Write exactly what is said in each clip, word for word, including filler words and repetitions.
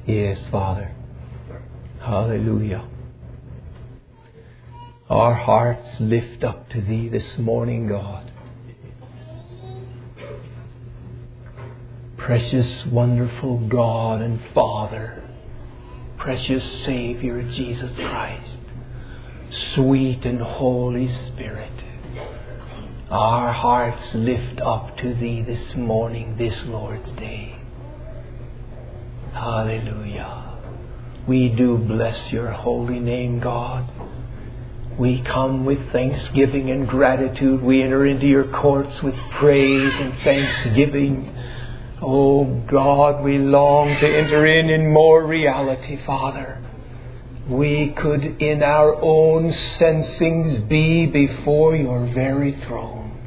Yes, Father. Hallelujah. Our hearts lift up to Thee this morning, God. Precious, wonderful God and Father. Precious Savior, Jesus Christ. Sweet and Holy Spirit. Our hearts lift up to Thee this morning, this Lord's Day. Hallelujah. We do bless Your holy name, God. We come with thanksgiving and gratitude. We enter into Your courts with praise and thanksgiving. Oh God, we long to enter in in more reality, Father. We could in our own sensings be before Your very throne.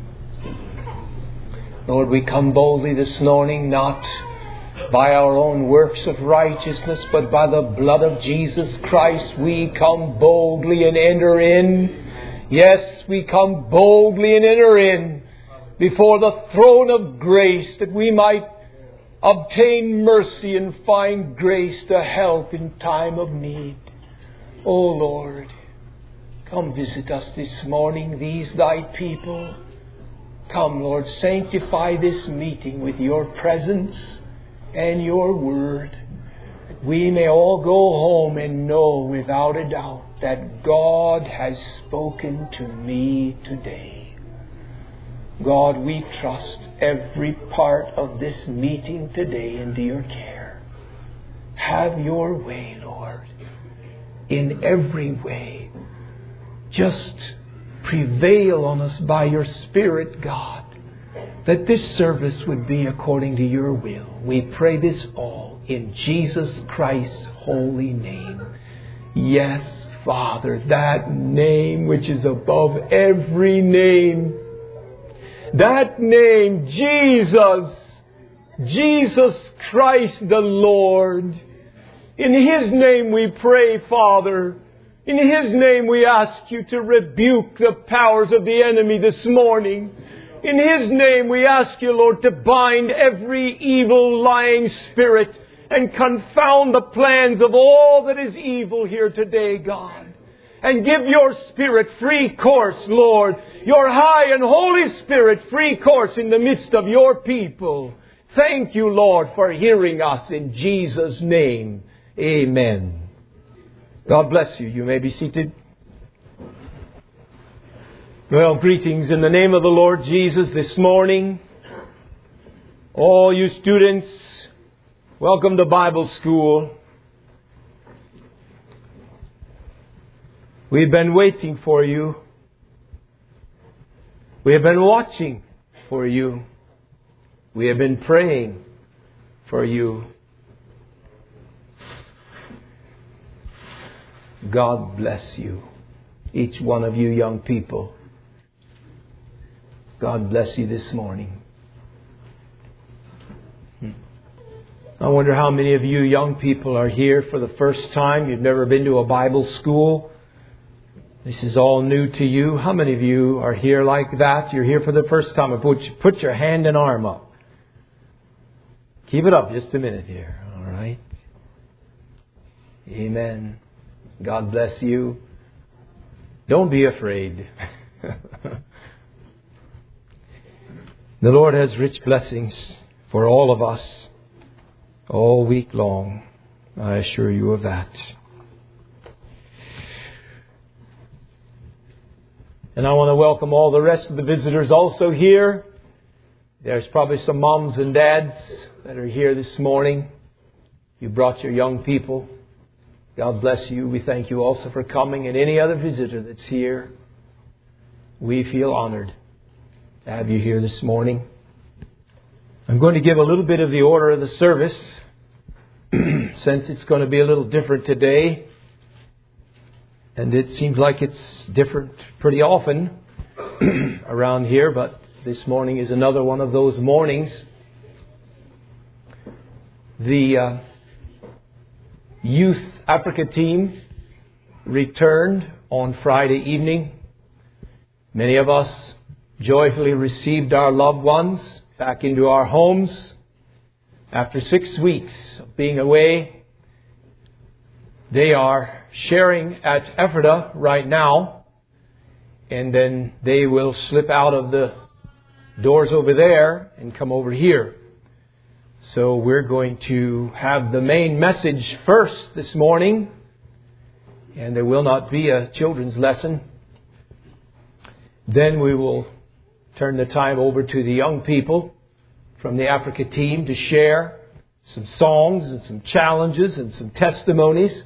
Lord, we come boldly this morning, not by our own works of righteousness, but by the blood of Jesus Christ. We come boldly and enter in. Yes, we come boldly and enter in before the throne of grace, that we might obtain mercy and find grace to help in time of need. O Lord, come visit us this morning, these Thy people. Come, Lord, sanctify this meeting with Your presence and Your word. We may all go home and know without a doubt that God has spoken to me today. God, we trust every part of this meeting today into Your care. Have Your way, Lord, in every way. Just prevail on us by Your Spirit, God, that this service would be according to Your will. We pray this all in Jesus Christ's holy name. Yes, Father, that name which is above every name. That name, Jesus, Jesus Christ the Lord. In His name we pray, Father. In His name we ask You to rebuke the powers of the enemy this morning. In His name we ask You, Lord, to bind every evil, lying spirit and confound the plans of all that is evil here today, God. And give Your Spirit free course, Lord. Your high and Holy Spirit free course in the midst of Your people. Thank You, Lord, for hearing us in Jesus' name. Amen. God bless you. You may be seated. Well, greetings in the name of the Lord Jesus this morning. All you students, welcome to Bible school. We've been waiting for you. We have been watching for you. We have been praying for you. God bless you, each one of you young people. God bless you this morning. I wonder how many of you young people are here for the first time. You've never been to a Bible school. This is all new to you. How many of you are here like that? You're here for the first time. Put, put your hand and arm up. Keep it up just a minute here. All right. Amen. God bless you. Don't be afraid. The Lord has rich blessings for all of us all week long. I assure you of that. And I want to welcome all the rest of the visitors also here. There's probably some moms and dads that are here this morning. You brought your young people. God bless you. We thank you also for coming. And any other visitor that's here, we feel honored to have you here this morning. I'm going to give a little bit of the order of the service, since it's going to be a little different today. And it seems like it's different pretty often around here, but this morning is another one of those mornings. The uh, Youth Africa team returned on Friday evening. Many of us joyfully received our loved ones back into our homes after six weeks of being away They are sharing at Ephrata right now, and then they will slip out of the doors over there and come over here. So we're going to have the main message first this morning, and there will not be a children's lesson. Then we will turn the time over to the young people from the Africa team to share some songs and some challenges and some testimonies.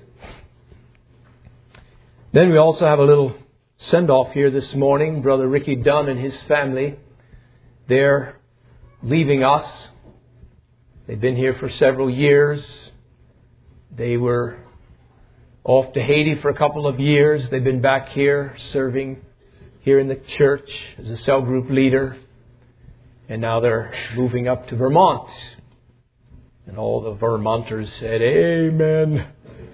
Then we also have a little send-off here this morning. Brother Ricky Dunn and his family, they're leaving us. They've been here for several years. They were off to Haiti for a couple of years. They've been back here serving here in the church as a cell group leader. And now they're moving up to Vermont. And all the Vermonters said, Amen.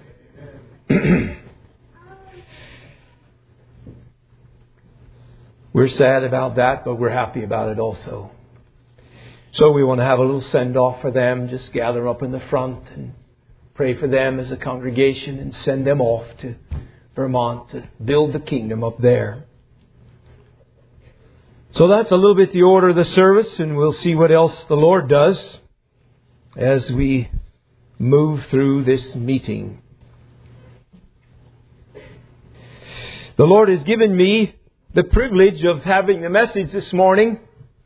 We're sad about that, but we're happy about it also. So we want to have a little send-off for them. Just gather up in the front and pray for them as a congregation and send them off to Vermont to build the kingdom up there. So that's a little bit the order of the service, and we'll see what else the Lord does as we move through this meeting. The Lord has given me the privilege of having a message this morning.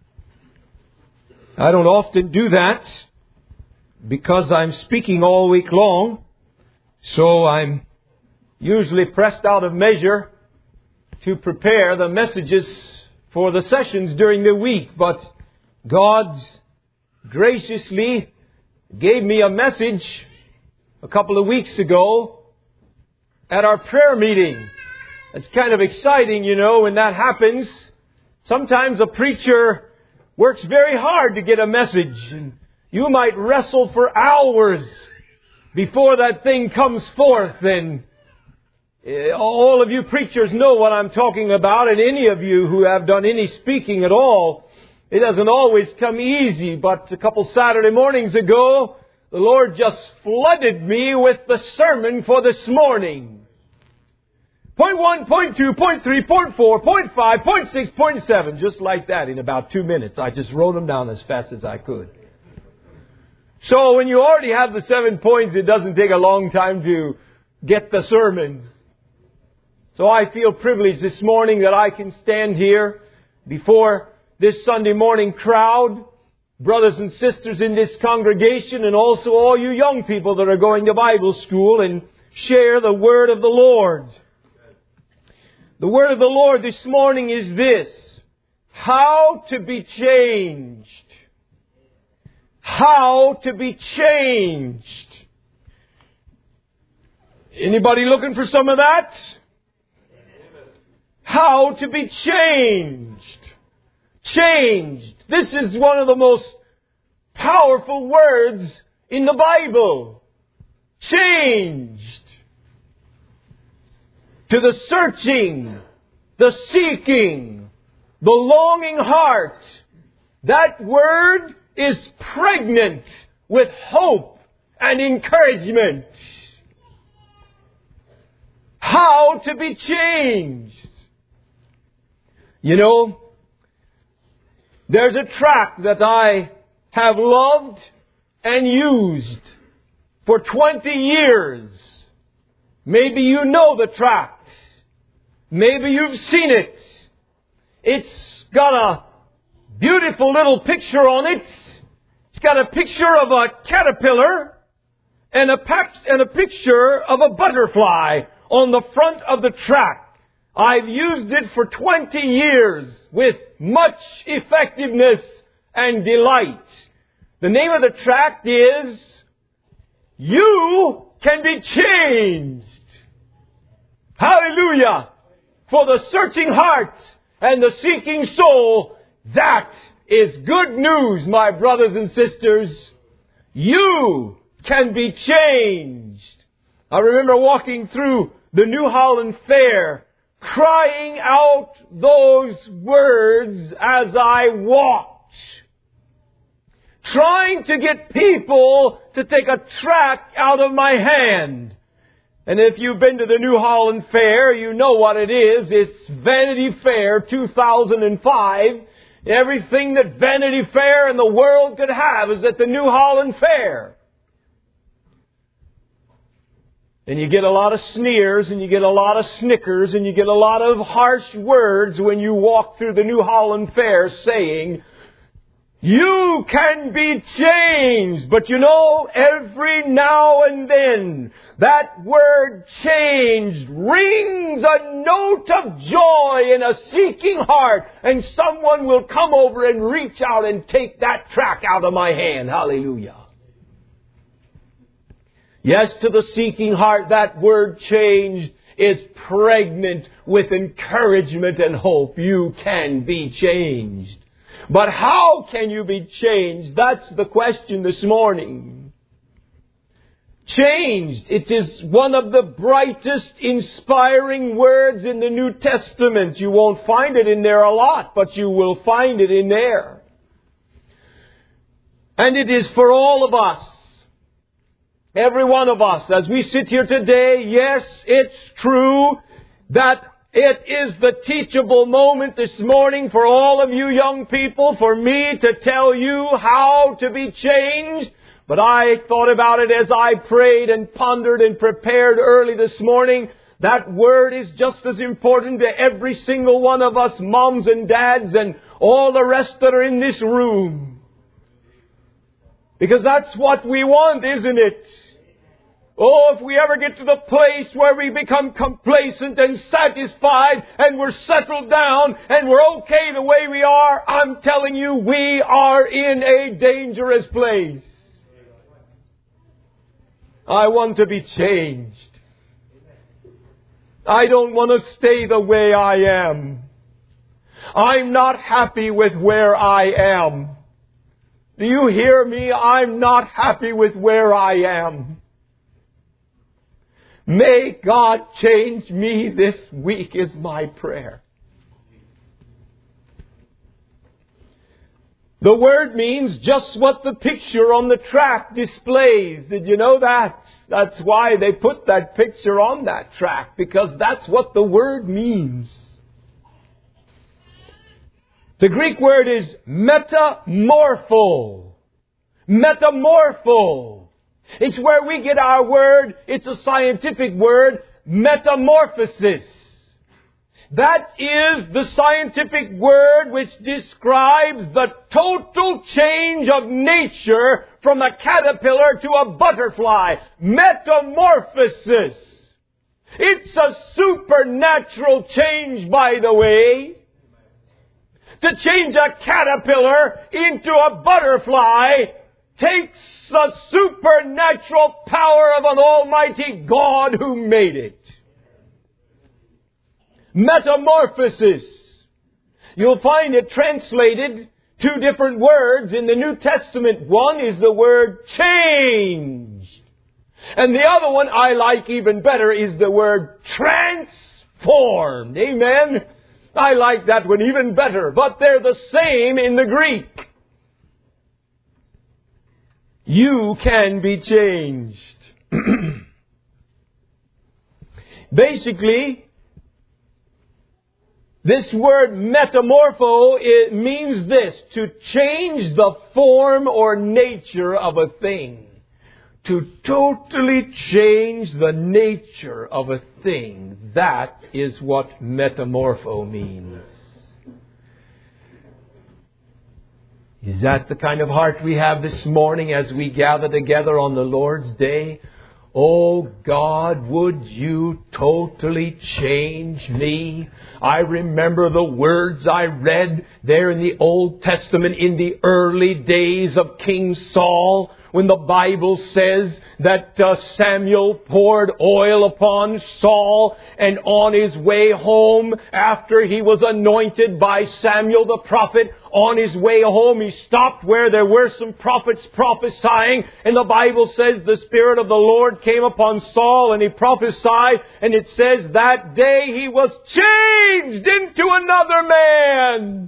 I don't often do that because I'm speaking all week long. So I'm usually pressed out of measure to prepare the messages for the sessions during the week. But God graciously gave me a message a couple of weeks ago at our prayer meeting. It's kind of exciting, you know, when that happens. Sometimes a preacher works very hard to get a message, and you might wrestle for hours before that thing comes forth. And all of you preachers know what I'm talking about, and any of you who have done any speaking at all, it doesn't always come easy. But a couple Saturday mornings ago, the Lord just flooded me with the sermon for this morning. Point one, point two, point three, point four, point five, point six, point seven. Just like that in about two minutes. I just wrote them down as fast as I could. So when you already have the seven points, it doesn't take a long time to get the sermon. So I feel privileged this morning that I can stand here before this Sunday morning crowd, brothers and sisters in this congregation, and also all you young people that are going to Bible school, and share the word of the Lord. The word of the Lord this morning is this: how to be changed. How to be changed. Anybody looking for some of that? How to be changed. Changed. This is one of the most powerful words in the Bible. Changed. To the searching, the seeking, the longing heart, that word is pregnant with hope and encouragement. How to be changed. You know, there's a tract that I have loved and used for twenty years. Maybe you know the tract. Maybe you've seen it. It's got a beautiful little picture on it. It's got a picture of a caterpillar and a, pac- and a picture of a butterfly on the front of the tract. I've used it for twenty years with much effectiveness and delight. The name of the tract is You Can Be Changed. Hallelujah! For the searching heart and the seeking soul, that is good news, my brothers and sisters. You can be changed. I remember walking through the New Holland Fair, crying out those words as I walked, trying to get people to take a tract out of my hand. And if you've been to the New Holland Fair, you know what it is. It's Vanity Fair two thousand five. Everything that Vanity Fair and the world could have is at the New Holland Fair. And you get a lot of sneers, and you get a lot of snickers, and you get a lot of harsh words when you walk through the New Holland Fair saying, "You can be changed." But you know, every now and then, that word "changed" rings a note of joy in a seeking heart, and someone will come over and reach out and take that tract out of my hand. Hallelujah. Yes, to the seeking heart, that word "changed" is pregnant with encouragement and hope. You can be changed. But how can you be changed? That's the question this morning. Changed. It is one of the brightest, inspiring words in the New Testament. You won't find it in there a lot, but you will find it in there. And it is for all of us. Every one of us, as we sit here today, yes, it's true that it is the teachable moment this morning for all of you young people, for me to tell you how to be changed. But I thought about it as I prayed and pondered and prepared early this morning. That word is just as important to every single one of us, moms and dads and all the rest that are in this room. Because that's what we want, isn't it? Oh, if we ever get to the place where we become complacent and satisfied and we're settled down and we're okay the way we are, I'm telling you, we are in a dangerous place. I want to be changed. I don't want to stay the way I am. I'm not happy with where I am. Do you hear me? I'm not happy with where I am. May God change me this week is my prayer. The word means just what the picture on the tract displays. Did you know that? That's why they put that picture on that tract, because that's what the word means. The Greek word is metamorpho. Metamorpho. It's where we get our word, it's a scientific word, metamorphosis. That is the scientific word which describes the total change of nature from a caterpillar to a butterfly. Metamorphosis. It's a supernatural change, by the way. To change a caterpillar into a butterfly takes the supernatural power of an almighty God who made it. Metamorphosis. You'll find it translated two different words in the New Testament. One is the word changed. And the other one I like even better is the word transformed. Amen? I like that one even better. But they're the same in the Greek. You can be changed. Basically, this word metamorpho, it means this: to change the form or nature of a thing. To totally change the nature of a thing. That is what metamorpho means. Is that the kind of heart we have this morning as we gather together on the Lord's Day? Oh God, would you totally change me? I remember the words I read there in the Old Testament in the early days of King Saul, when the Bible says that uh, Samuel poured oil upon Saul, and on his way home, after he was anointed by Samuel the prophet, on his way home he stopped where there were some prophets prophesying, and the Bible says the Spirit of the Lord came upon Saul and he prophesied, and it says that day he was changed into another man.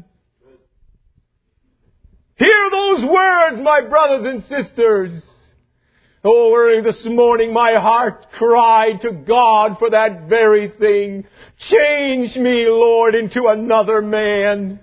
Hear those words, my brothers and sisters. Oh, early this morning my heart cried to God for that very thing. Change me, Lord, into another man.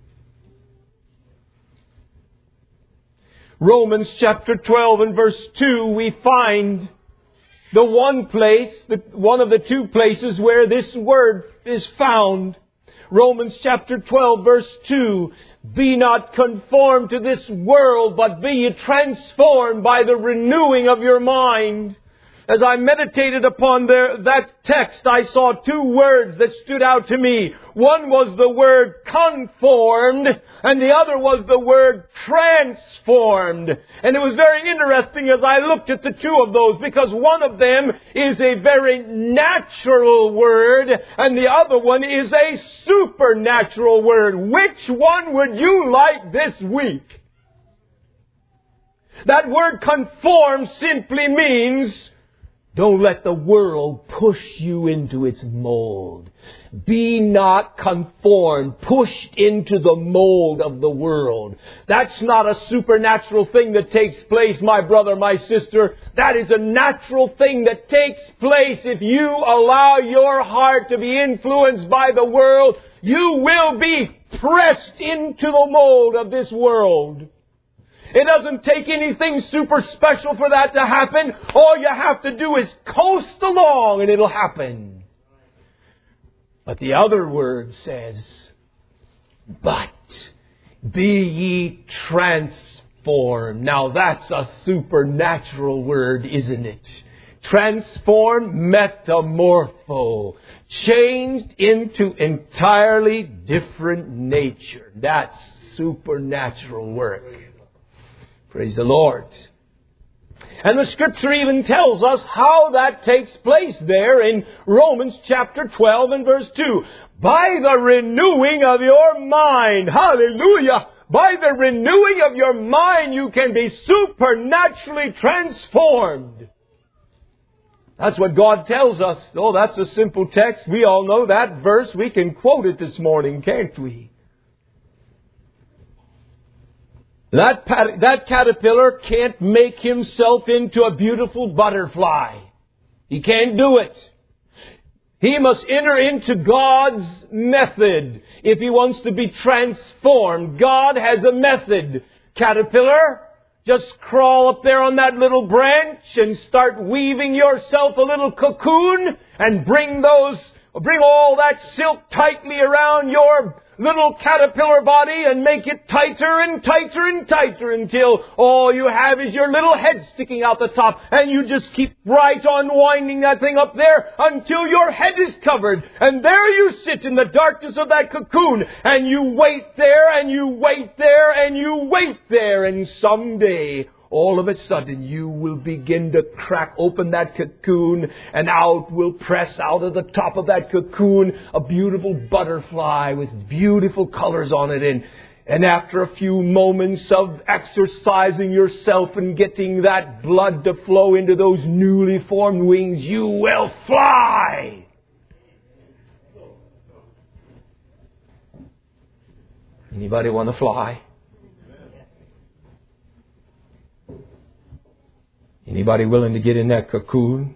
Romans chapter twelve and verse two, we find the one place, the, one of the two places where this word is found. Romans chapter twelve verse two, be not conformed to this world, but be ye transformed by the renewing of your mind. As I meditated upon there, that text, I saw two words that stood out to me. One was the word conformed, and the other was the word transformed. And it was very interesting as I looked at the two of those, because one of them is a very natural word, and the other one is a supernatural word. Which one would you like this week? That word conform simply means don't let the world push you into its mold. Be not conformed, pushed into the mold of the world. That's not a supernatural thing that takes place, my brother, my sister. That is a natural thing that takes place if you allow your heart to be influenced by the world. You will be pressed into the mold of this world. It doesn't take anything super special for that to happen. All you have to do is coast along and it'll happen. But the other word says, but be ye transformed. Now that's a supernatural word, isn't it? Transform, metamorpho. Changed into entirely different nature. That's supernatural work. Praise the Lord. And the Scripture even tells us how that takes place there in Romans chapter twelve and verse two. By the renewing of your mind. Hallelujah. By the renewing of your mind, you can be supernaturally transformed. That's what God tells us. Oh, that's a simple text. We all know that verse. We can quote it this morning, can't we? That, that caterpillar can't make himself into a beautiful butterfly. He can't do it. He must enter into God's method if he wants to be transformed. God has a method. Caterpillar, just crawl up there on that little branch and start weaving yourself a little cocoon and bring those, bring all that silk tightly around your little caterpillar body and make it tighter and tighter and tighter until all you have is your little head sticking out the top, and you just keep right on winding that thing up there until your head is covered. And there you sit in the darkness of that cocoon, and you wait there and you wait there and you wait there, and someday all of a sudden you will begin to crack open that cocoon, and out will press out of the top of that cocoon a beautiful butterfly with beautiful colors on it. And, and after a few moments of exercising yourself and getting that blood to flow into those newly formed wings, you will fly. Anybody want to fly? Anybody willing to get in that cocoon?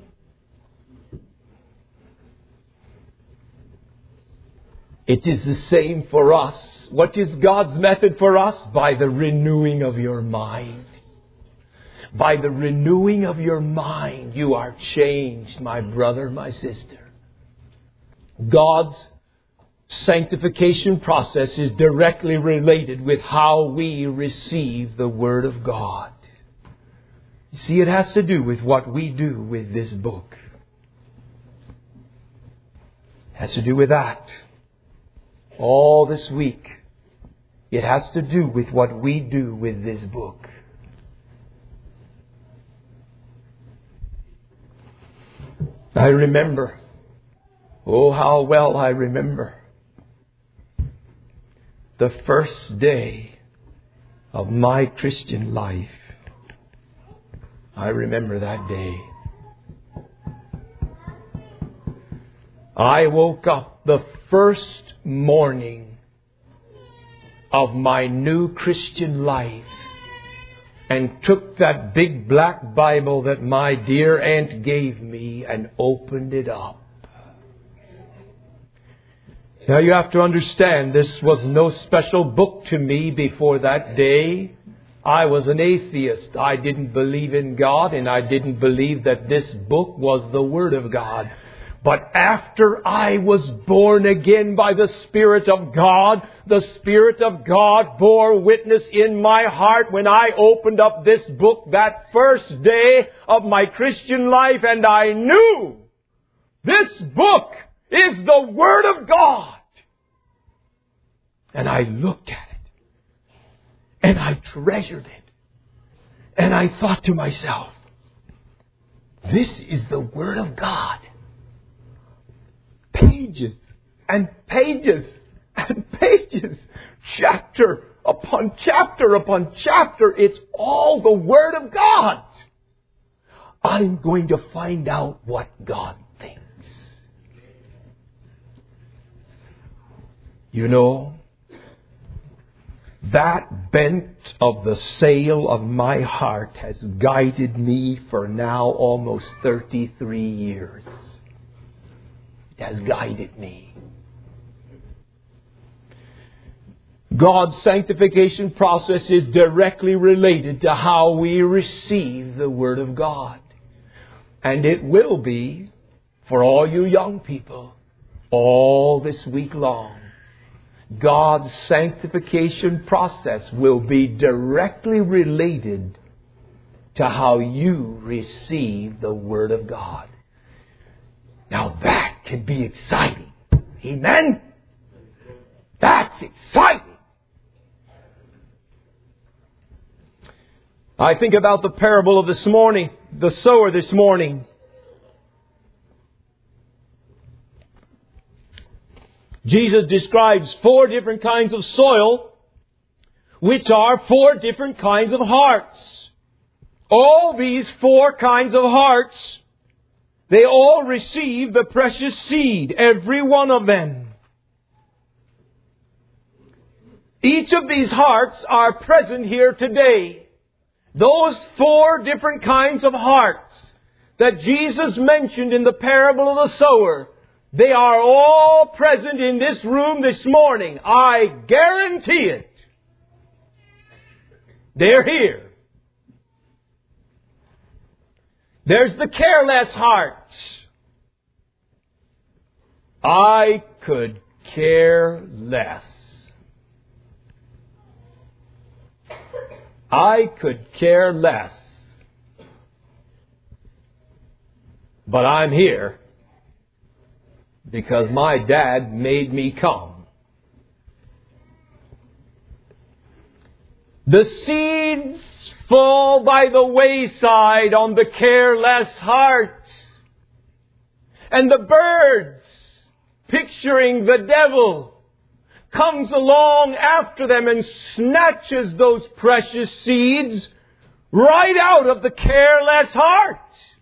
It is the same for us. What is God's method for us? By the renewing of your mind. By the renewing of your mind, you are changed, my brother, my sister. God's sanctification process is directly related with how we receive the Word of God. You see, it has to do with what we do with this book. It has to do with that. All this week, it has to do with what we do with this book. I remember, oh, how well I remember, the first day of my Christian life. I remember that day. I woke up the first morning of my new Christian life and took that big black Bible that my dear aunt gave me and opened it up. Now you have to understand, this was no special book to me before that day. I was an atheist. I didn't believe in God, and I didn't believe that this book was the Word of God. But after I was born again by the Spirit of God, the Spirit of God bore witness in my heart when I opened up this book that first day of my Christian life, and I knew this book is the Word of God. And I looked at it, and I treasured it, and I thought to myself, this is the Word of God. Pages and pages and pages, chapter upon chapter upon chapter. It's all the Word of God. I'm going to find out what God thinks. You know, that bent of the sail of my heart has guided me for now almost thirty-three years. It has guided me. God's sanctification process is directly related to how we receive the Word of God. And it will be, for all you young people, all this week long. God's sanctification process will be directly related to how you receive the Word of God. Now that can be exciting. Amen? That's exciting. I think about the parable of this morning, the sower this morning. Jesus describes four different kinds of soil, which are four different kinds of hearts. All these four kinds of hearts, they all receive the precious seed, every one of them. Each of these hearts are present here today. Those four different kinds of hearts that Jesus mentioned in the parable of the sower, they are all present in this room this morning. I guarantee it. They're here. There's the careless heart. I could care less. I could care less. But I'm here because my dad made me come. The seeds fall by the wayside on the careless heart. And the birds, picturing the devil, comes along after them and snatches those precious seeds right out of the careless heart.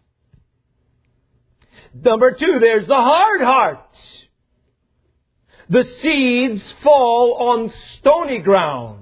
Number two, there's the hard heart. The seeds fall on stony ground.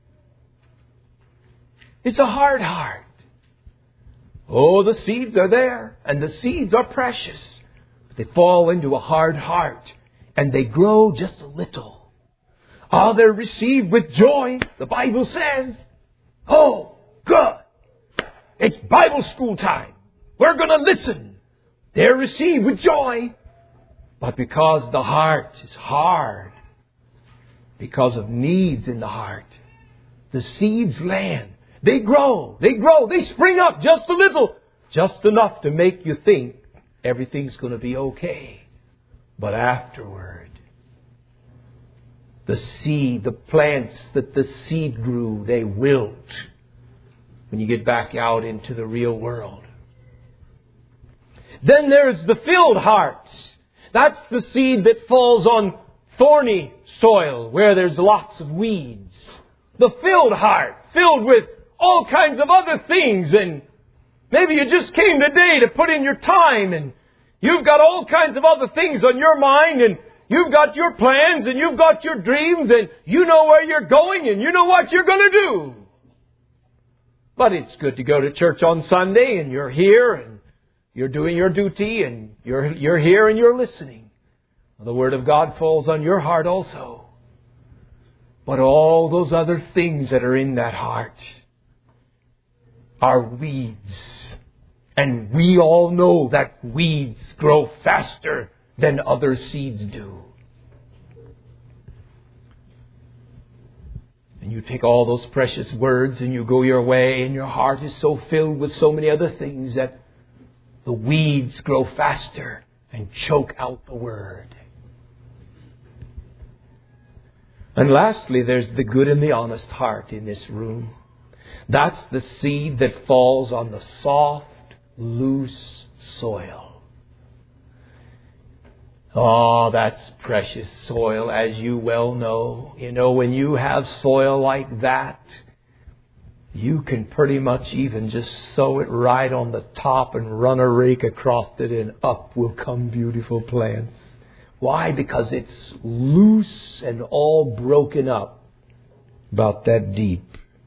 It's a hard heart. Oh, the seeds are there, and the seeds are precious. But they fall into a hard heart, and they grow just a little. Oh, they're received with joy, the Bible says. Oh, good. It's Bible school time. We're going to listen. They're received with joy. But because the heart is hard, because of needs in the heart, the seeds land. They grow, they grow, they spring up just a little, just enough to make you think everything's going to be okay. But afterward, the seed, the plants that the seed grew, they wilt when you get back out into the real world. Then there's the filled heart. That's the seed that falls on thorny soil where there's lots of weeds. The filled heart, filled with all kinds of other things, and maybe you just came today to put in your time, and you've got all kinds of other things on your mind, and you've got your plans, and you've got your dreams, and you know where you're going, and you know what you're going to do. But it's good to go to church on Sunday and you're here and you're doing your duty and you're, you're here and you're listening. The Word of God falls on your heart also. But all those other things that are in that heart are weeds. And we all know that weeds grow faster than other seeds do. And you take all those precious words and you go your way and your heart is so filled with so many other things that the weeds grow faster and choke out the Word. And lastly, there's the good and the honest heart in this room. That's the seed that falls on the soft, loose soil. Oh, that's precious soil, as you well know. You know, when you have soil like that, you can pretty much even just sow it right on the top and run a rake across it and up will come beautiful plants. Why? Because it's loose and all broken up about that deep.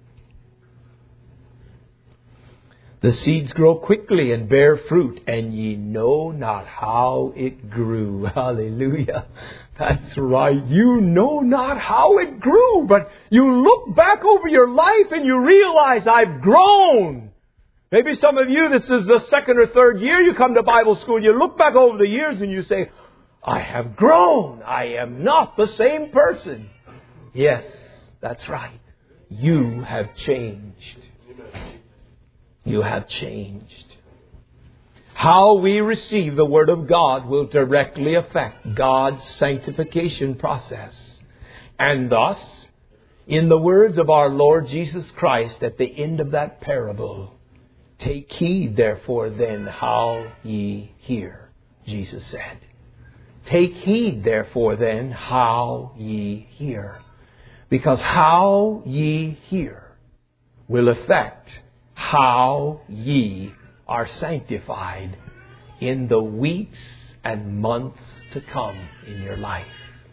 The seeds grow quickly and bear fruit, and ye know not how it grew. Hallelujah. That's right. You know not how it grew, but you look back over your life and you realize I've grown. Maybe some of you, this is the second or third year you come to Bible school. You look back over the years and you say, I have grown. I am not the same person. Yes, that's right. You have changed. You have changed. How we receive the Word of God will directly affect God's sanctification process. And thus, in the words of our Lord Jesus Christ at the end of that parable, take heed therefore then how ye hear, Jesus said. Take heed therefore then how ye hear. Because how ye hear will affect how ye are sanctified in the weeks and months to come in your life.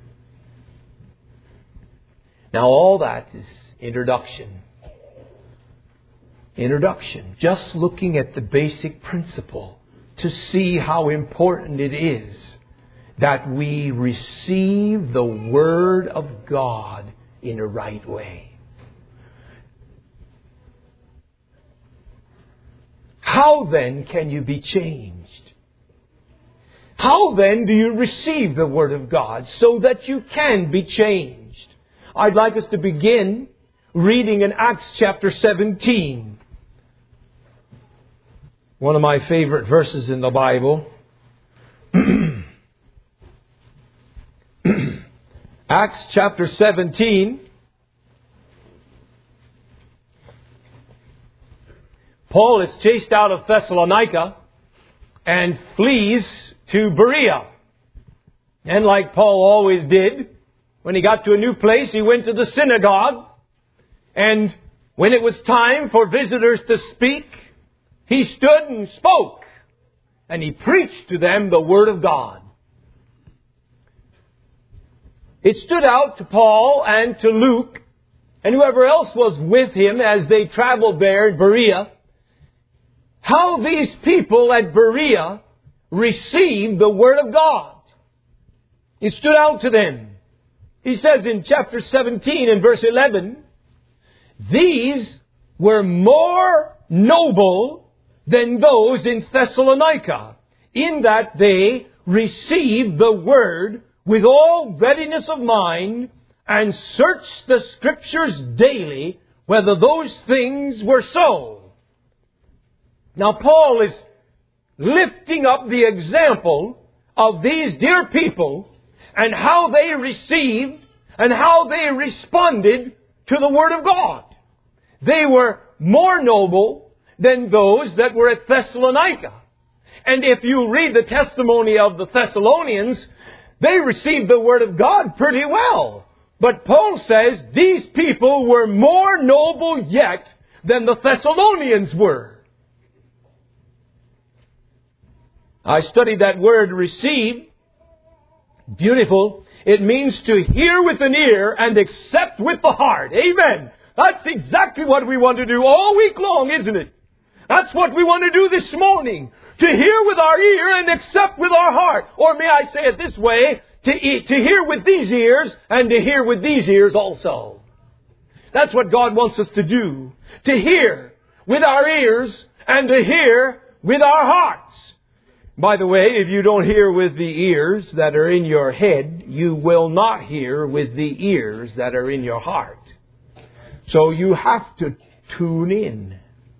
Now all that is introduction. Introduction. Just looking at the basic principle to see how important it is that we receive the Word of God in a right way. How then can you be changed? How then do you receive the Word of God so that you can be changed? I'd like us to begin reading in Acts chapter seventeen. One of my favorite verses in the Bible. Acts chapter seventeen. Paul is chased out of Thessalonica and flees to Berea. And like Paul always did, when he got to a new place, he went to the synagogue. And when it was time for visitors to speak, he stood and spoke. And he preached to them the Word of God. It stood out to Paul and to Luke and whoever else was with him as they traveled there in Berea, how these people at Berea received the Word of God. It stood out to them. He says in chapter seventeen and verse eleven, these were more noble than those in Thessalonica, in that they received the Word with all readiness of mind and searched the Scriptures daily whether those things were so. Now Paul is lifting up the example of these dear people and how they received and how they responded to the Word of God. They were more noble than those that were at Thessalonica. And if you read the testimony of the Thessalonians, they received the Word of God pretty well. But Paul says these people were more noble yet than the Thessalonians were. I studied that word receive. Beautiful. It means to hear with an ear and accept with the heart. Amen. That's exactly what we want to do all week long, isn't it? That's what we want to do this morning. To hear with our ear and accept with our heart. Or may I say it this way, to, eat, to hear with these ears and to hear with these ears also. That's what God wants us to do. To hear with our ears and to hear with our hearts. By the way, if you don't hear with the ears that are in your head, you will not hear with the ears that are in your heart. So you have to tune in.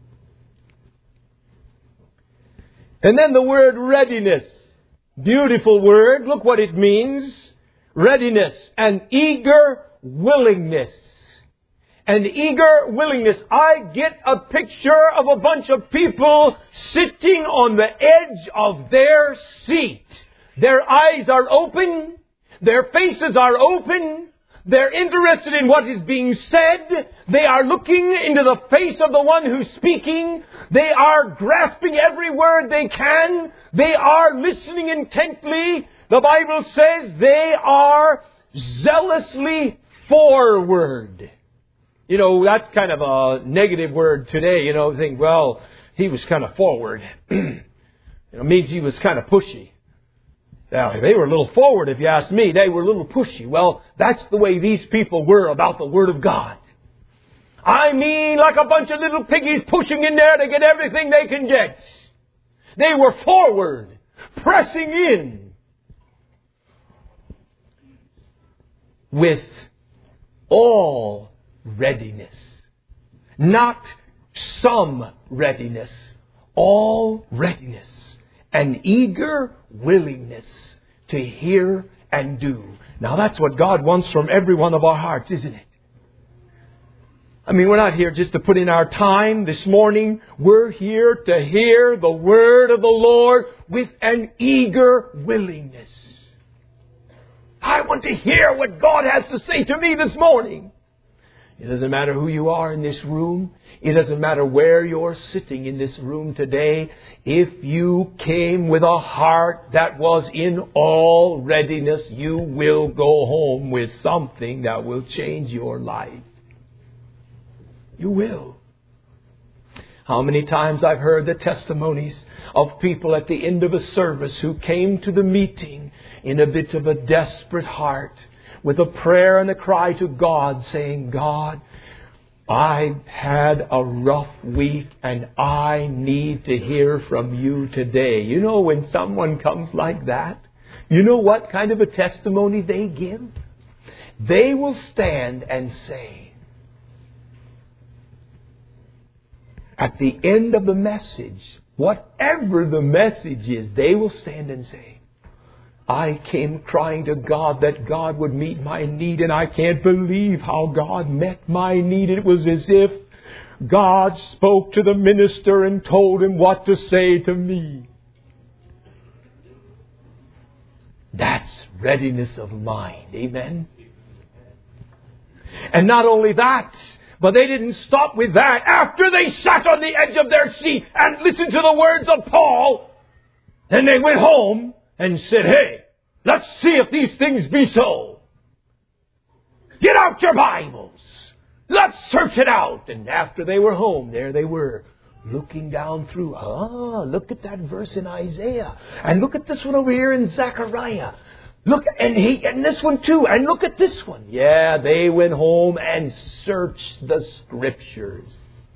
And then the word readiness. Beautiful word. Look what it means. Readiness. An eager willingness. An eager willingness. I get a picture of a bunch of people sitting on the edge of their seat. Their eyes are open. Their faces are open. They're interested in what is being said. They are looking into the face of the one who's speaking. They are grasping every word they can. They are listening intently. The Bible says they are zealously forward. You know, that's kind of a negative word today. You know, think, well, he was kind of forward. It means he was kind of pushy. Now, they were a little forward, if you ask me. They were a little pushy. Well, that's the way these people were about the Word of God. I mean, like a bunch of little piggies pushing in there to get everything they can get. They were forward, pressing in with all readiness. Not some readiness. All readiness. An eager willingness to hear and do. Now that's what God wants from every one of our hearts, isn't it? I mean, we're not here just to put in our time this morning. We're here to hear the Word of the Lord with an eager willingness. I want to hear what God has to say to me this morning. It doesn't matter who you are in this room. It doesn't matter where you're sitting in this room today. If you came with a heart that was in all readiness, you will go home with something that will change your life. You will. How many times I've heard the testimonies of people at the end of a service who came to the meeting in a bit of a desperate heart, with a prayer and a cry to God, saying, God, I had a rough week and I need to hear from you today. You know, when someone comes like that, you know what kind of a testimony they give? They will stand and say, at the end of the message, whatever the message is, they will stand and say, I came crying to God that God would meet my need, and I can't believe how God met my need. It was as if God spoke to the minister and told him what to say to me. That's readiness of mind. Amen. And not only that, but they didn't stop with that. After they sat on the edge of their seat and listened to the words of Paul, then they went home and said, hey, let's see if these things be so. Get out your Bibles. Let's search it out. And after they were home, there they were, looking down through. Ah, look at that verse in Isaiah. And look at this one over here in Zechariah. Look, and he, and this one too. And look at this one. Yeah, they went home and searched the Scriptures.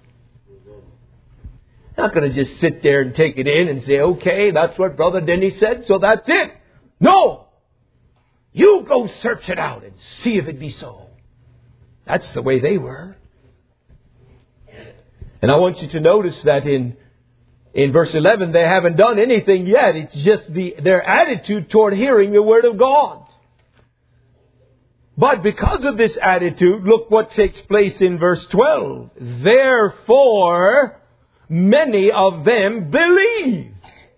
Not going to just sit there and take it in and say, okay, that's what Brother Denny said, so that's it. No! You go search it out and see if it be so. That's the way they were. And I want you to notice that in, in verse eleven, they haven't done anything yet. It's just the, their attitude toward hearing the Word of God. But because of this attitude, look what takes place in verse twelve. Therefore, many of them believed.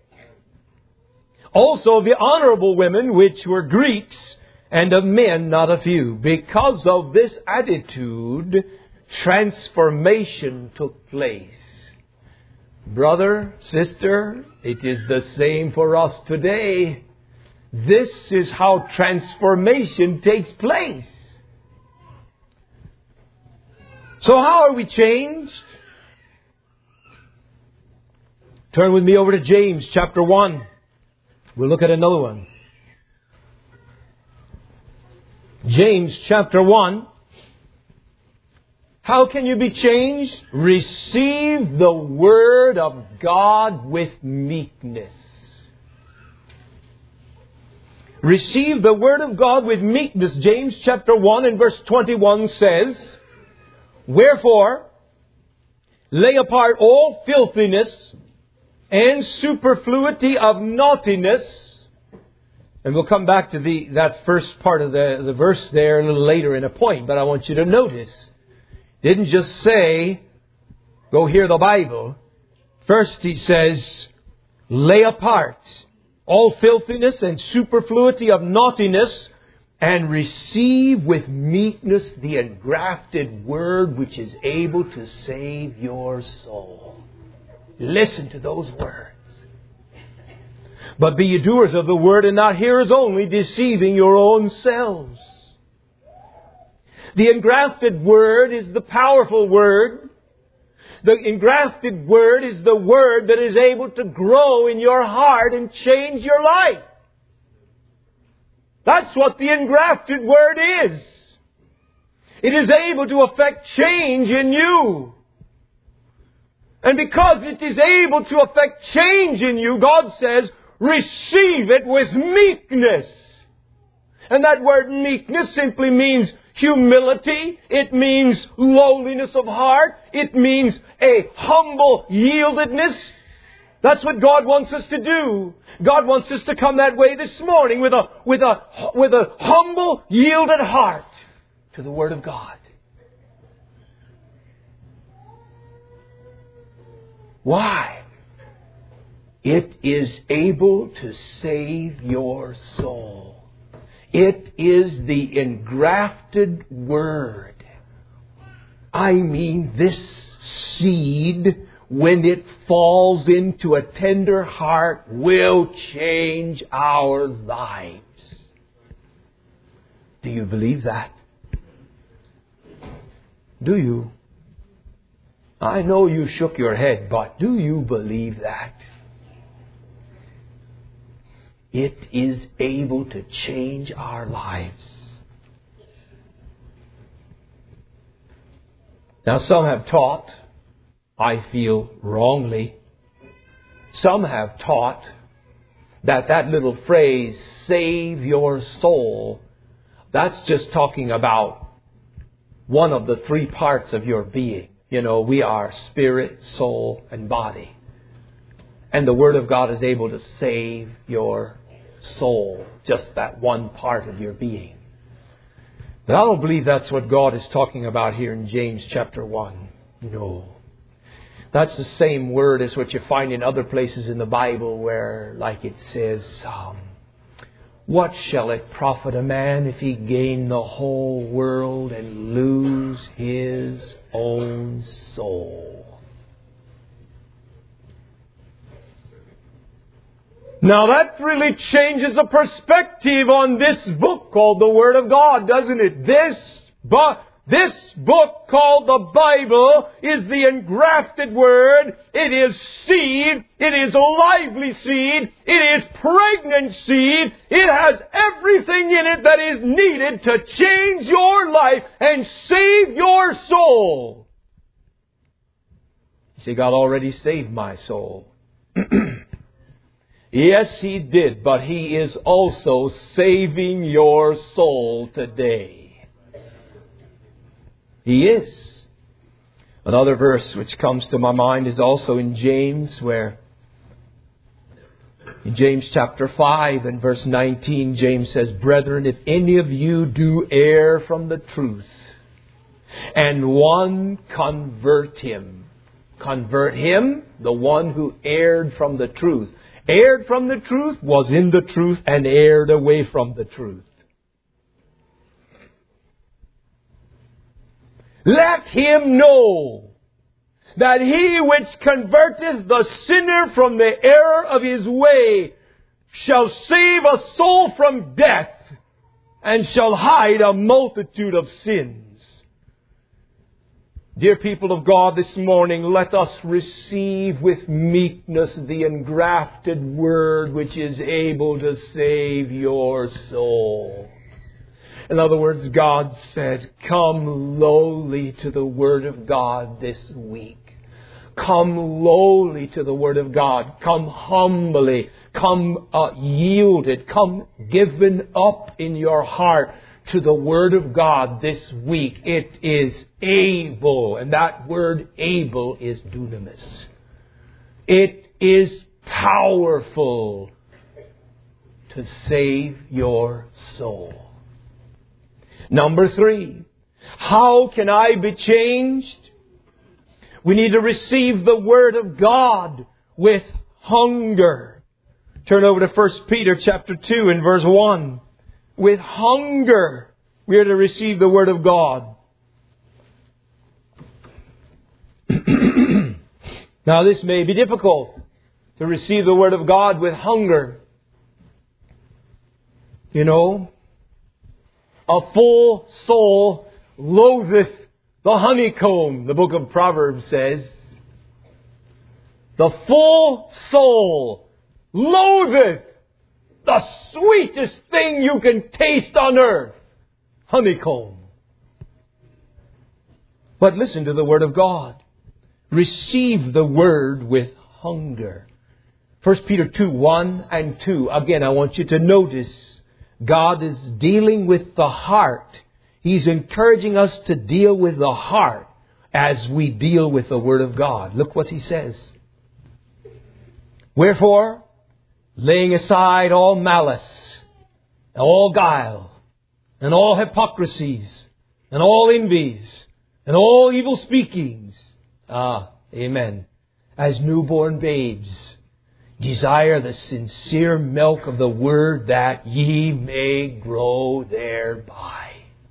Also the honorable women, which were Greeks, and of men not a few. Because of this attitude, transformation took place. Brother, sister, it is the same for us today. This is how transformation takes place. So how are we changed? Turn with me over to James chapter one. We'll look at another one. James chapter one. How can you be changed? Receive the Word of God with meekness. Receive the Word of God with meekness. James chapter one and verse twenty-one says, Wherefore, lay apart all filthiness and superfluity of naughtiness. And we'll come back to the that first part of the, the verse there a little later in a point. But I want you to notice, didn't just say, go hear the Bible. First he says, lay apart all filthiness and superfluity of naughtiness, and receive with meekness the engrafted Word which is able to save your soul. Listen to those words. But be ye doers of the Word and not hearers only, deceiving your own selves. The engrafted Word is the powerful Word. The engrafted Word is the Word that is able to grow in your heart and change your life. That's what the engrafted Word is. It is able to affect change in you. And because it is able to affect change in you, God says, receive it with meekness. And that word meekness simply means humility. It means lowliness of heart. It means a humble yieldedness. That's what God wants us to do. God wants us to come that way this morning with a, with a, with a humble, yielded heart to the Word of God. Why? It is able to save your soul. It is the engrafted Word. I mean, this seed, when it falls into a tender heart, will change our lives. Do you believe that? Do you? I know you shook your head, but do you believe that? It is able to change our lives. Now, some have taught, I feel wrongly, some have taught that that little phrase, save your soul, that's just talking about one of the three parts of your being. You know, we are spirit, soul, and body. And the Word of God is able to save your soul, just that one part of your being. But I don't believe that's what God is talking about here in James chapter one. No. That's the same word as what you find in other places in the Bible where, like it says, um, what shall it profit a man if he gain the whole world and lose his own soul? Now that really changes the perspective on this book called the Word of God, doesn't it? This book, this book called the Bible is the engrafted Word. It is seed. It is lively seed. It is pregnant seed. It has everything in it that is needed to change your life and save your soul. You see, God already saved my soul. Yes, He did, but He is also saving your soul today. He is. Another verse which comes to my mind is also in James, where in James chapter five and verse nineteen, James says, Brethren, if any of you do err from the truth, and one convert him, convert him, the one who erred from the truth, erred from the truth, was in the truth, and erred away from the truth. Let him know that he which converteth the sinner from the error of his way shall save a soul from death and shall hide a multitude of sins. Dear people of God, this morning let us receive with meekness the engrafted Word which is able to save your soul. In other words, God said, come lowly to the Word of God this week. Come lowly to the Word of God. Come humbly. Come uh, yielded. Come given up in your heart to the Word of God this week. It is able. And that word able is dunamis. It is powerful to save your soul. Number three, how can I be changed? We need to receive the Word of God with hunger. Turn over to First Peter chapter two and verse one. With hunger, we are to receive the Word of God. Now, this may be difficult to receive the Word of God with hunger. You know, a full soul loatheth the honeycomb, the book of Proverbs says. The full soul loatheth the sweetest thing you can taste on earth, honeycomb. But listen to the Word of God. Receive the Word with hunger. First Peter two, one and two. Again, I want you to notice God is dealing with the heart. He's encouraging us to deal with the heart as we deal with the Word of God. Look what He says. Wherefore, laying aside all malice, all guile, and all hypocrisies, and all envies, and all evil speakings. Ah, amen. As newborn babes, desire the sincere milk of the Word that ye may grow thereby.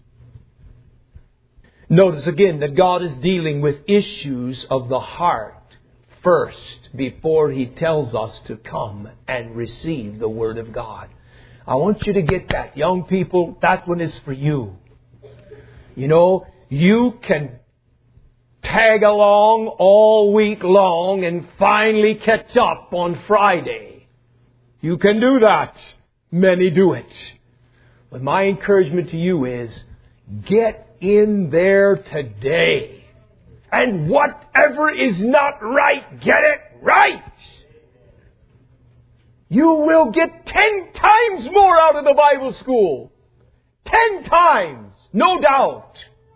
Notice again that God is dealing with issues of the heart first before He tells us to come and receive the Word of God. I want you to get that. Young people, that one is for you. You know, you can tag along all week long and finally catch up on Friday. You can do that. Many do it. But my encouragement to you is, get in there today. And whatever is not right, get it right. You will get ten times more out of the Bible school. Ten times, no doubt.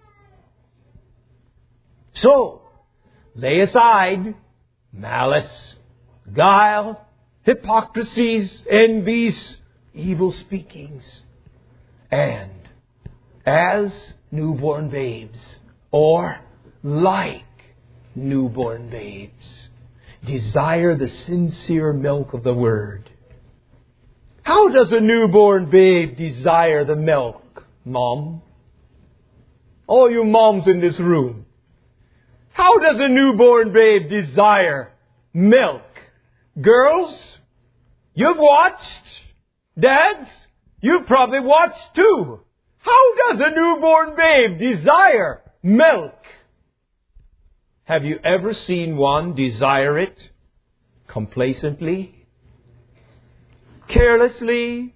So, lay aside malice, guile, hypocrisies, envies, evil speakings, and as newborn babes, or like newborn babes, desire the sincere milk of the Word. How does a newborn babe desire the milk, Mom? All you moms in this room. How does a newborn babe desire milk? Girls, you've watched. Dads, you've probably watched too. How does a newborn babe desire milk? Have you ever seen one desire it complacently, carelessly,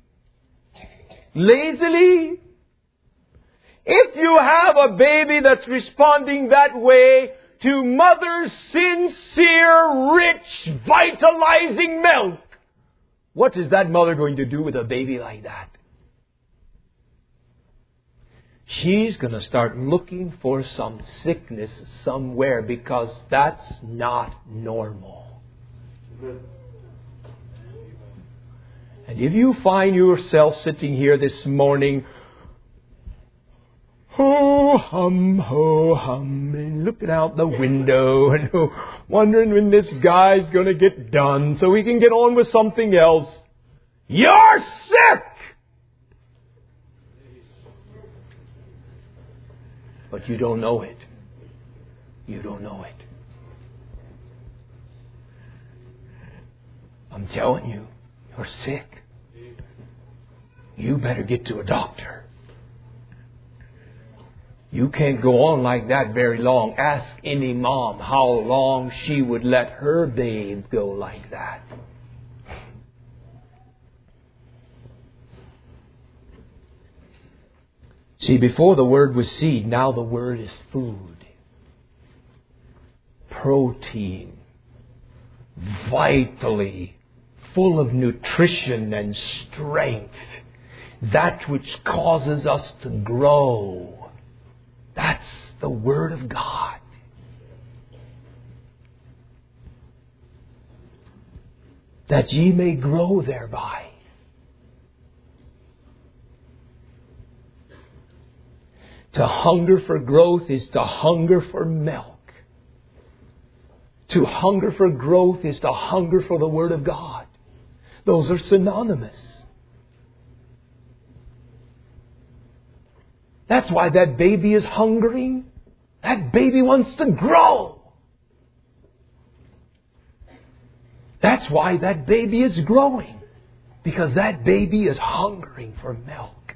lazily? If you have a baby that's responding that way to mother's sincere, rich, vitalizing milk, what is that mother going to do with a baby like that? She's going to start looking for some sickness somewhere, because that's not normal. And if you find yourself sitting here this morning, ho hum, ho hum, and looking out the window and wondering when this guy's going to get done so we can get on with something else, you're sick! But you don't know it. You don't know it. I'm telling you, you're sick. You better get to a doctor. You can't go on like that very long. Ask any mom how long she would let her babe go like that. See, before the Word was seed, now the Word is food. Protein. Vitally full of nutrition and strength. That which causes us to grow. That's the Word of God. That ye may grow thereby. To hunger for growth is to hunger for milk. To hunger for growth is to hunger for the Word of God. Those are synonymous. That's why that baby is hungering. That baby wants to grow. That's why that baby is growing. Because that baby is hungering for milk.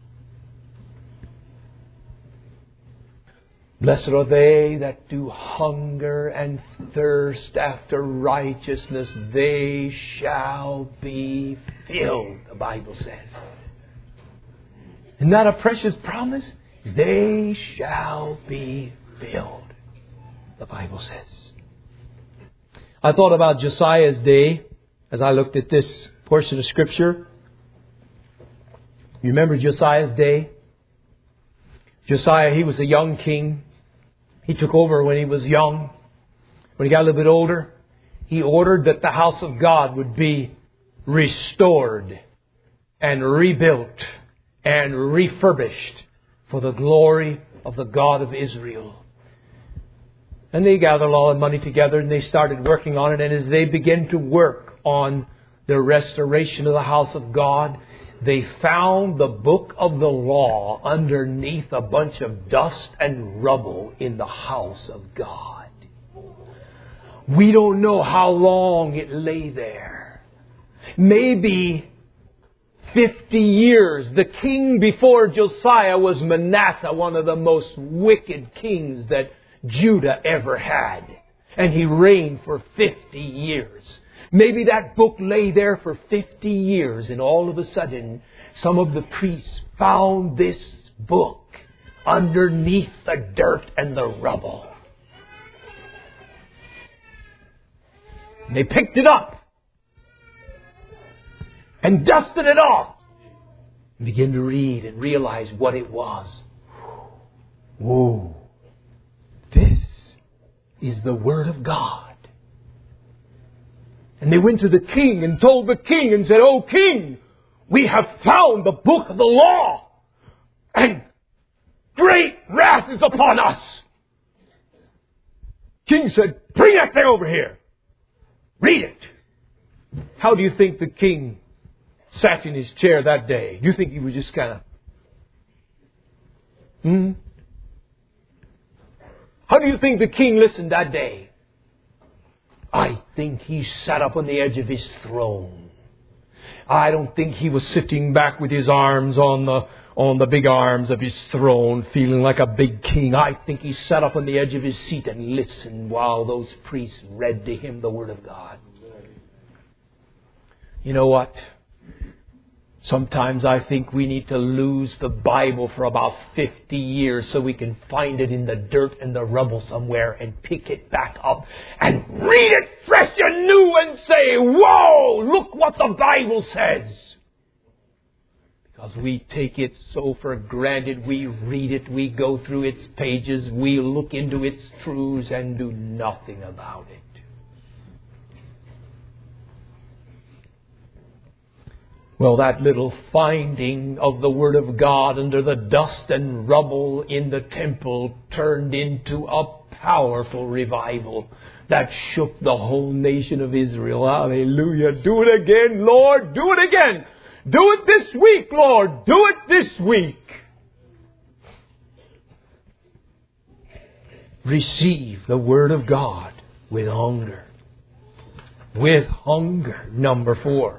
Blessed are they that do hunger and thirst after righteousness. They shall be filled, the Bible says. Isn't that a precious promise? They shall be filled, the Bible says. I thought about Josiah's day as I looked at this portion of Scripture. You remember Josiah's day? Josiah, he was a young king. He took over when he was young. When he got a little bit older, he ordered that the house of God would be restored and rebuilt and refurbished for the glory of the God of Israel. And they gathered a lot of money together and they started working on it. And as they began to work on the restoration of the house of God, they found the book of the law underneath a bunch of dust and rubble in the house of God. We don't know how long it lay there. Maybe fifty years. The king before Josiah was Manasseh, one of the most wicked kings that Judah ever had. And he reigned for fifty years. Maybe that book lay there for fifty years and all of a sudden some of the priests found this book underneath the dirt and the rubble. And they picked it up and dusted it off and began to read and realize what it was. Whoa, this is the Word of God. And they went to the king and told the king and said, "Oh king, we have found the book of the law and great wrath is upon us." King said, "Bring that thing over here. Read it." How do you think the king sat in his chair that day? Do you think he was just kind of... Hmm? How do you think the king listened that day? I think he sat up on the edge of his throne. I don't think he was sitting back with his arms on the on the big arms of his throne, feeling like a big king. I think he sat up on the edge of his seat and listened while those priests read to him the Word of God. You know what? Sometimes I think we need to lose the Bible for about fifty years so we can find it in the dirt and the rubble somewhere and pick it back up and read it fresh and new and say, "Whoa, look what the Bible says." Because we take it so for granted. We read it, we go through its pages, we look into its truths and do nothing about it. Well, that little finding of the Word of God under the dust and rubble in the temple turned into a powerful revival that shook the whole nation of Israel. Hallelujah. Do it again, Lord. Do it again. Do it this week, Lord. Do it this week. Receive the Word of God with hunger. With hunger. Number four.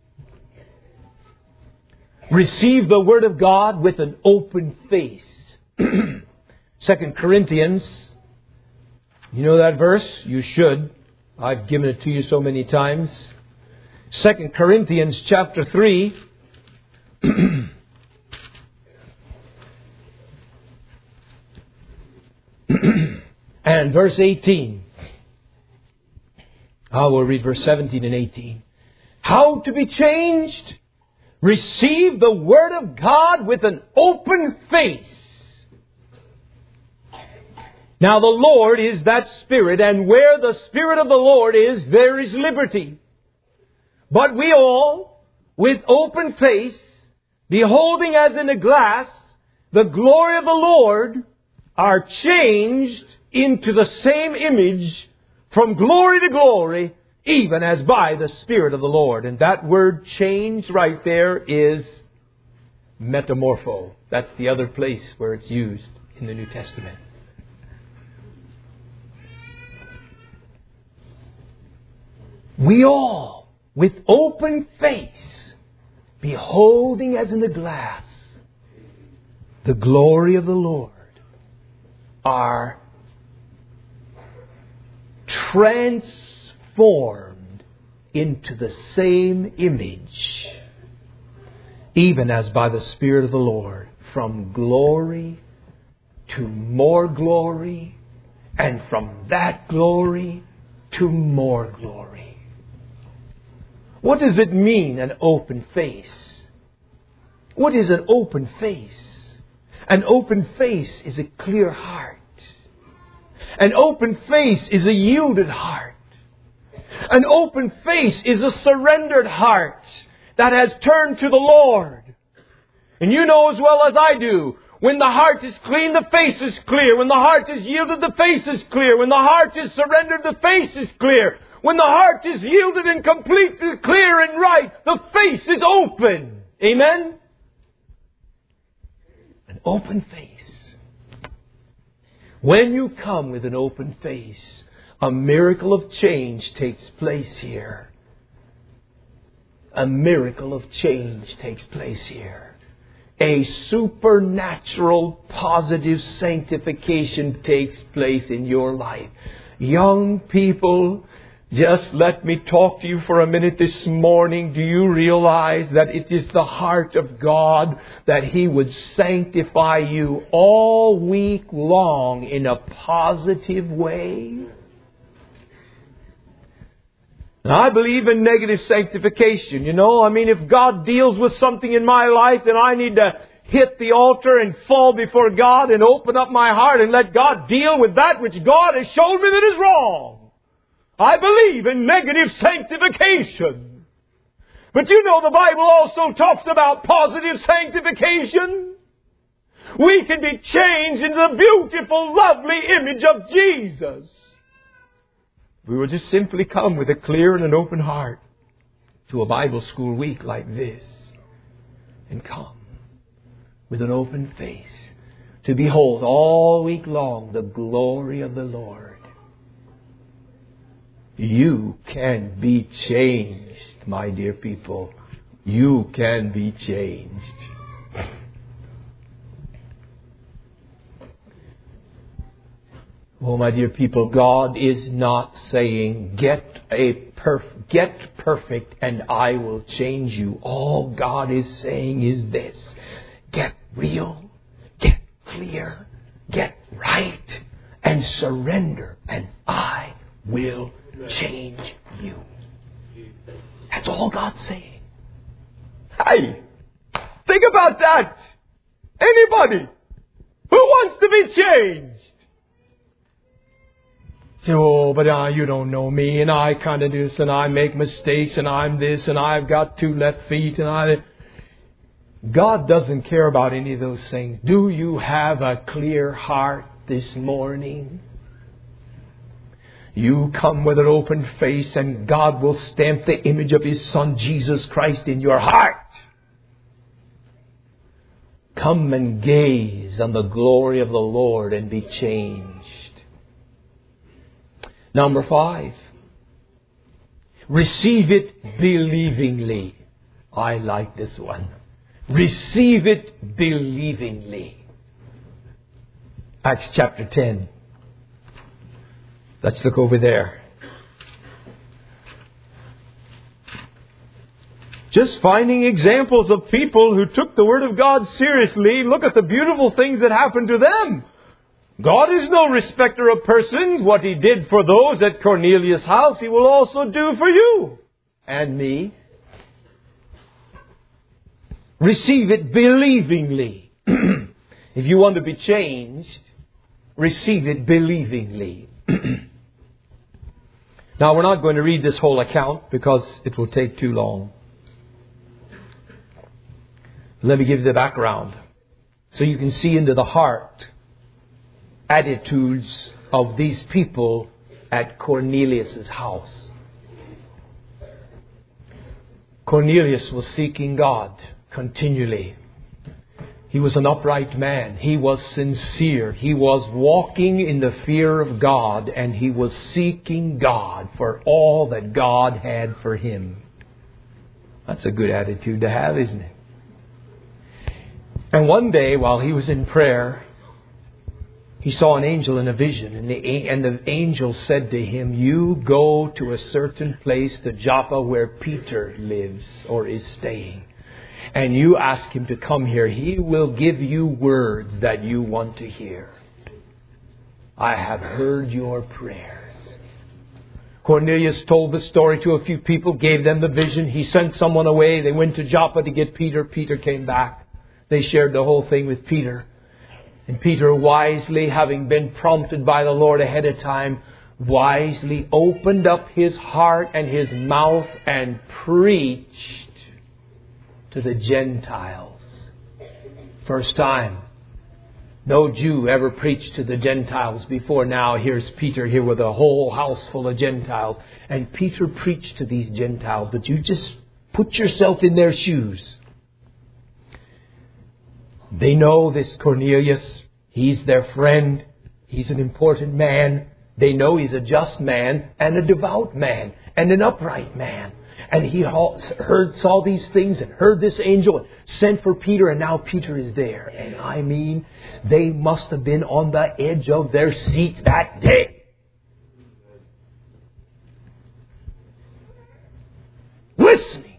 Receive the Word of God with an open face. Second Corinthians. You know that verse? You should. I've given it to you so many times. Second Corinthians chapter three. And verse eighteen. I will read verse seventeen and eighteen. How to be changed? Receive the Word of God with an open face. Now the Lord is that Spirit, and where the Spirit of the Lord is, there is liberty. But we all, with open face, beholding as in a glass the glory of the Lord, are changed into the same image from glory to glory, even as by the Spirit of the Lord. And that word change right there is metamorpho. That's the other place where it's used in the New Testament. We all, with open face, beholding as in a glass the glory of the Lord, are transformed into the same image, even as by the Spirit of the Lord, from glory to more glory, and from that glory to more glory. What does it mean, an open face? What is an open face? An open face is a clear heart. An open face is a yielded heart. An open face is a surrendered heart that has turned to the Lord. And you know as well as I do, when the heart is clean, the face is clear. When the heart is yielded, the face is clear. When the heart is surrendered, the face is clear. When the heart is yielded and completely clear and right, the face is open. Amen? An open face. When you come with an open face, a miracle of change takes place here. A miracle of change takes place here. A supernatural, positive sanctification takes place in your life. Young people, just let me talk to you for a minute this morning. Do you realize that it is the heart of God that He would sanctify you all week long in a positive way? Now, I believe in negative sanctification. You know, I mean, if God deals with something in my life, then I need to hit the altar and fall before God and open up my heart and let God deal with that which God has shown me that is wrong. I believe in negative sanctification. But you know the Bible also talks about positive sanctification. We can be changed into the beautiful, lovely image of Jesus. We will just simply come with a clear and an open heart to a Bible school week like this. And come with an open face to behold all week long the glory of the Lord. You can be changed, my dear people. You can be changed. Oh, my dear people, God is not saying, get a perf- get perfect and I will change you. All God is saying is this: get real, get clear, get right, and surrender, and I will change you. That's all God's saying. Hey, think about that. Anybody who wants to be changed? Say, oh, but uh, you don't know me, and I kind of do this, and I make mistakes, and I'm this, and I've got two left feet, and I... God doesn't care about any of those things. Do you have a clear heart this morning? You come with an open face, and God will stamp the image of His Son, Jesus Christ, in your heart. Come and gaze on the glory of the Lord and be changed. Number five, receive it believingly. I like this one. Receive it believingly. Acts chapter ten. Let's look over there. Just finding examples of people who took the Word of God seriously. Look at the beautiful things that happened to them. God is no respecter of persons. What He did for those at Cornelius' house, He will also do for you and me. Receive it believingly. If you want to be changed, receive it believingly. Now, we're not going to read this whole account because it will take too long. Let me give you the background so you can see into the heart attitudes of these people at Cornelius' house. Cornelius was seeking God continually. He was an upright man. He was sincere. He was walking in the fear of God, and he was seeking God for all that God had for him. That's a good attitude to have, isn't it? And one day, while he was in prayer, he saw an angel in a vision. And the, and the angel said to him, "You go to a certain place, to Joppa, where Peter lives or is staying. And you ask him to come here. He will give you words that you want to hear. I have heard your prayers." Cornelius told the story to a few people, gave them the vision. He sent someone away. They went to Joppa to get Peter. Peter came back. They shared the whole thing with Peter. And Peter wisely, having been prompted by the Lord ahead of time, wisely opened up his heart and his mouth and preached to the Gentiles. First time. No Jew ever preached to the Gentiles before. Now here's Peter here with a whole house full of Gentiles. And Peter preached to these Gentiles. But you just put yourself in their shoes. They know this Cornelius. He's their friend. He's an important man. They know he's a just man and a devout man and an upright man. And he heard, saw these things and heard this angel, sent for Peter, and now Peter is there. And I mean, they must have been on the edge of their seats that day. Listening.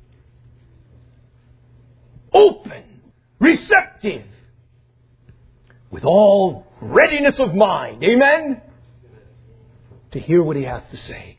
Open. Receptive. With all readiness of mind. Amen? To hear what he has to say.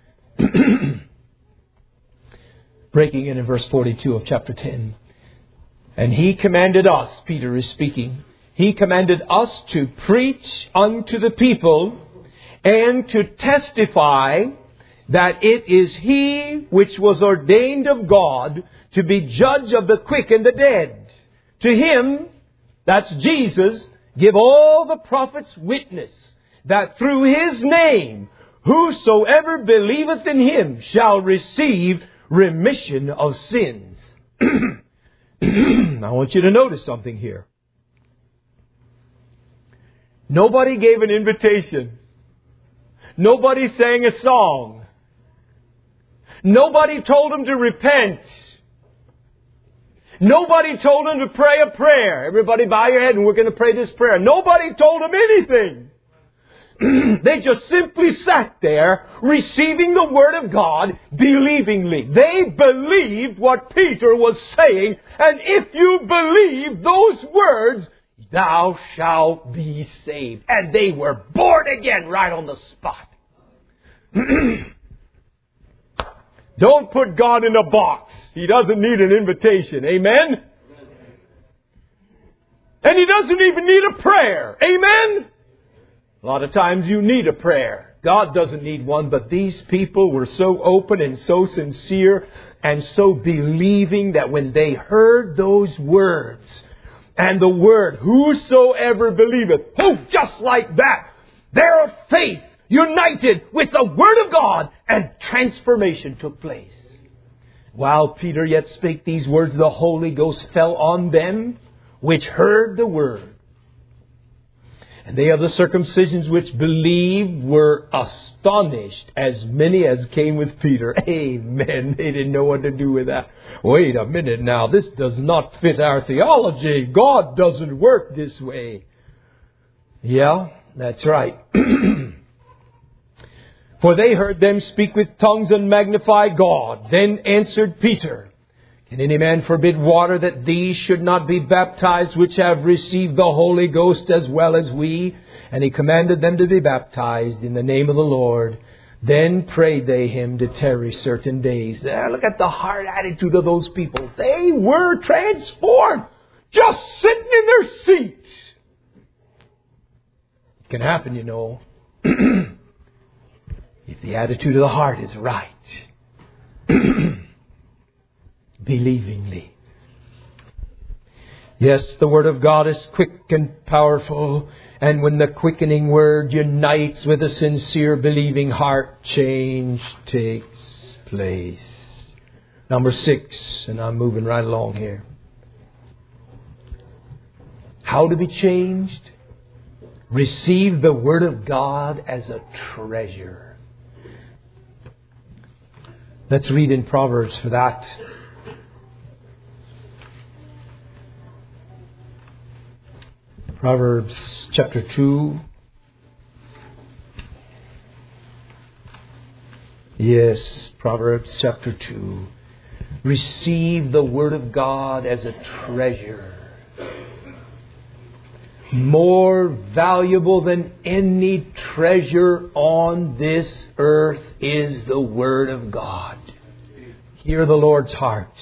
Breaking in in verse forty-two of chapter ten. And he commanded us, Peter is speaking, he commanded us to preach unto the people and to testify that it is he which was ordained of God to be judge of the quick and the dead. To him, that's Jesus, give all the prophets witness that through his name, whosoever believeth in him shall receive remission of sins. I want you to notice something here. Nobody gave an invitation. Nobody sang a song. Nobody told him to repent. Nobody told him to pray a prayer. Everybody bow your head and we're going to pray this prayer. Nobody told him anything. They just simply sat there receiving the Word of God believingly. They believed what Peter was saying. And if you believe those words, thou shalt be saved. And they were born again right on the spot. Don't put God in a box. He doesn't need an invitation. Amen? And He doesn't even need a prayer. Amen? A lot of times you need a prayer. God doesn't need one, but these people were so open and so sincere and so believing that when they heard those words, and the word, whosoever believeth, oh, just like that, their faith united with the Word of God, and transformation took place. While Peter yet spake these words, the Holy Ghost fell on them which heard the word. And they of the circumcisions which believed were astonished, as many as came with Peter. Amen. They didn't know what to do with that. Wait a minute now. This does not fit our theology. God doesn't work this way. Yeah, that's right. For they heard them speak with tongues and magnify God. Then answered Peter, Can any man forbid water that these should not be baptized, which have received the Holy Ghost as well as we? And he commanded them to be baptized in the name of the Lord. Then prayed they him to tarry certain days. There, look at the heart attitude of those people. They were transformed, just sitting in their seat. It can happen, you know. If the attitude of the heart is right. Believingly. Yes, the Word of God is quick and powerful. And when the quickening Word unites with a sincere believing heart, change takes place. Number six, and I'm moving right along here. How to be changed? Receive the Word of God as a treasure. Let's read in Proverbs for that. Proverbs chapter two. Yes, Proverbs chapter two. Receive the Word of God as a treasure. More valuable than any treasure on this earth is the Word of God. Hear the Lord's heart.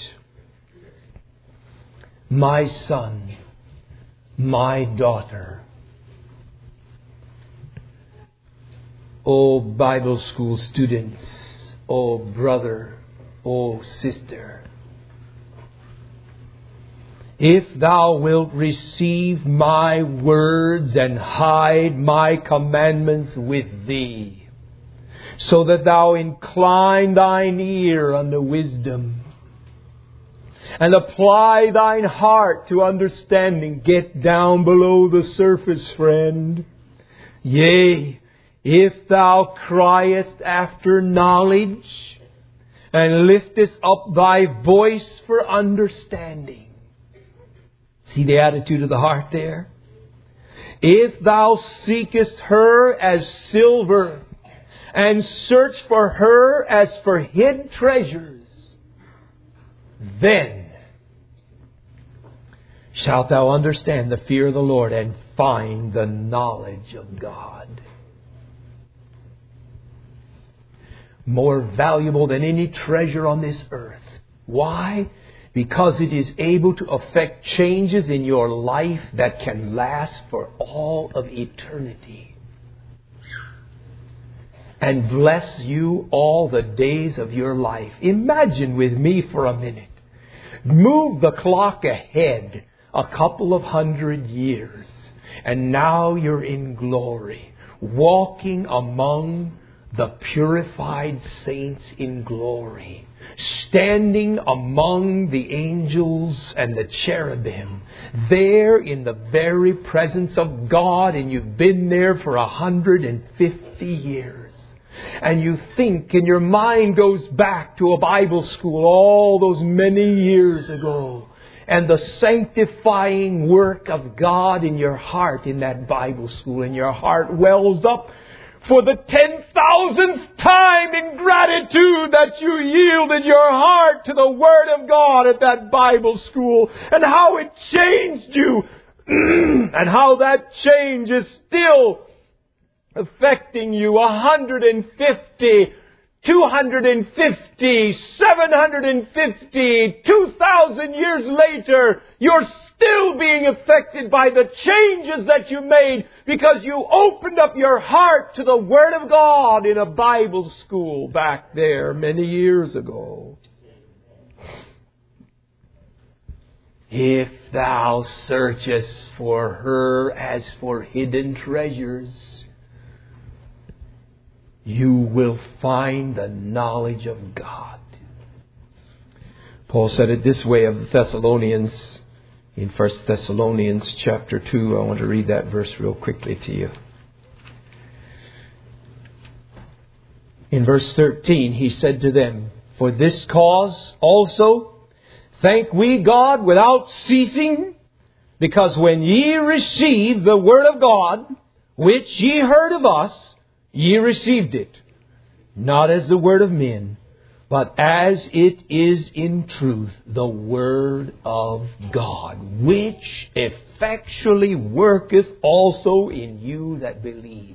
My son, my daughter. Oh, Bible school students. Oh, brother. Oh, sister. If thou wilt receive my words and hide my commandments with thee, so that thou incline thine ear unto wisdom, and apply thine heart to understanding. Get down below the surface, friend. Yea, if thou criest after knowledge, and liftest up thy voice for understanding. See the attitude of the heart there? If thou seekest her as silver, and search for her as for hid treasures, then shalt thou understand the fear of the Lord and find the knowledge of God. More valuable than any treasure on this earth. Why? Because it is able to affect changes in your life that can last for all of eternity. And bless you all the days of your life. Imagine with me for a minute. Move the clock ahead a couple of hundred years. And now you're in glory. Walking among the purified saints in glory. Standing among the angels and the cherubim. There in the very presence of God. And you've been there for a hundred and fifty years. And you think, and your mind goes back to a Bible school all those many years ago. And the sanctifying work of God in your heart in that Bible school. And your heart wells up for the ten thousandth time in gratitude that you yielded your heart to the Word of God at that Bible school. And how it changed you. And how that change is still affecting you one hundred fifty, two hundred fifty, seven hundred fifty, two thousand years later, you're still being affected by the changes that you made because you opened up your heart to the Word of God in a Bible school back there many years ago. If thou searchest for her as for hidden treasures, you will find the knowledge of God. Paul said it this way of the Thessalonians in First Thessalonians chapter two. I want to read that verse real quickly to you. In verse thirteen, he said to them, For this cause also thank we God without ceasing, because when ye received the word of God, which ye heard of us, ye received it, not as the word of men, but as it is in truth the word of God, which effectually worketh also in you that believe.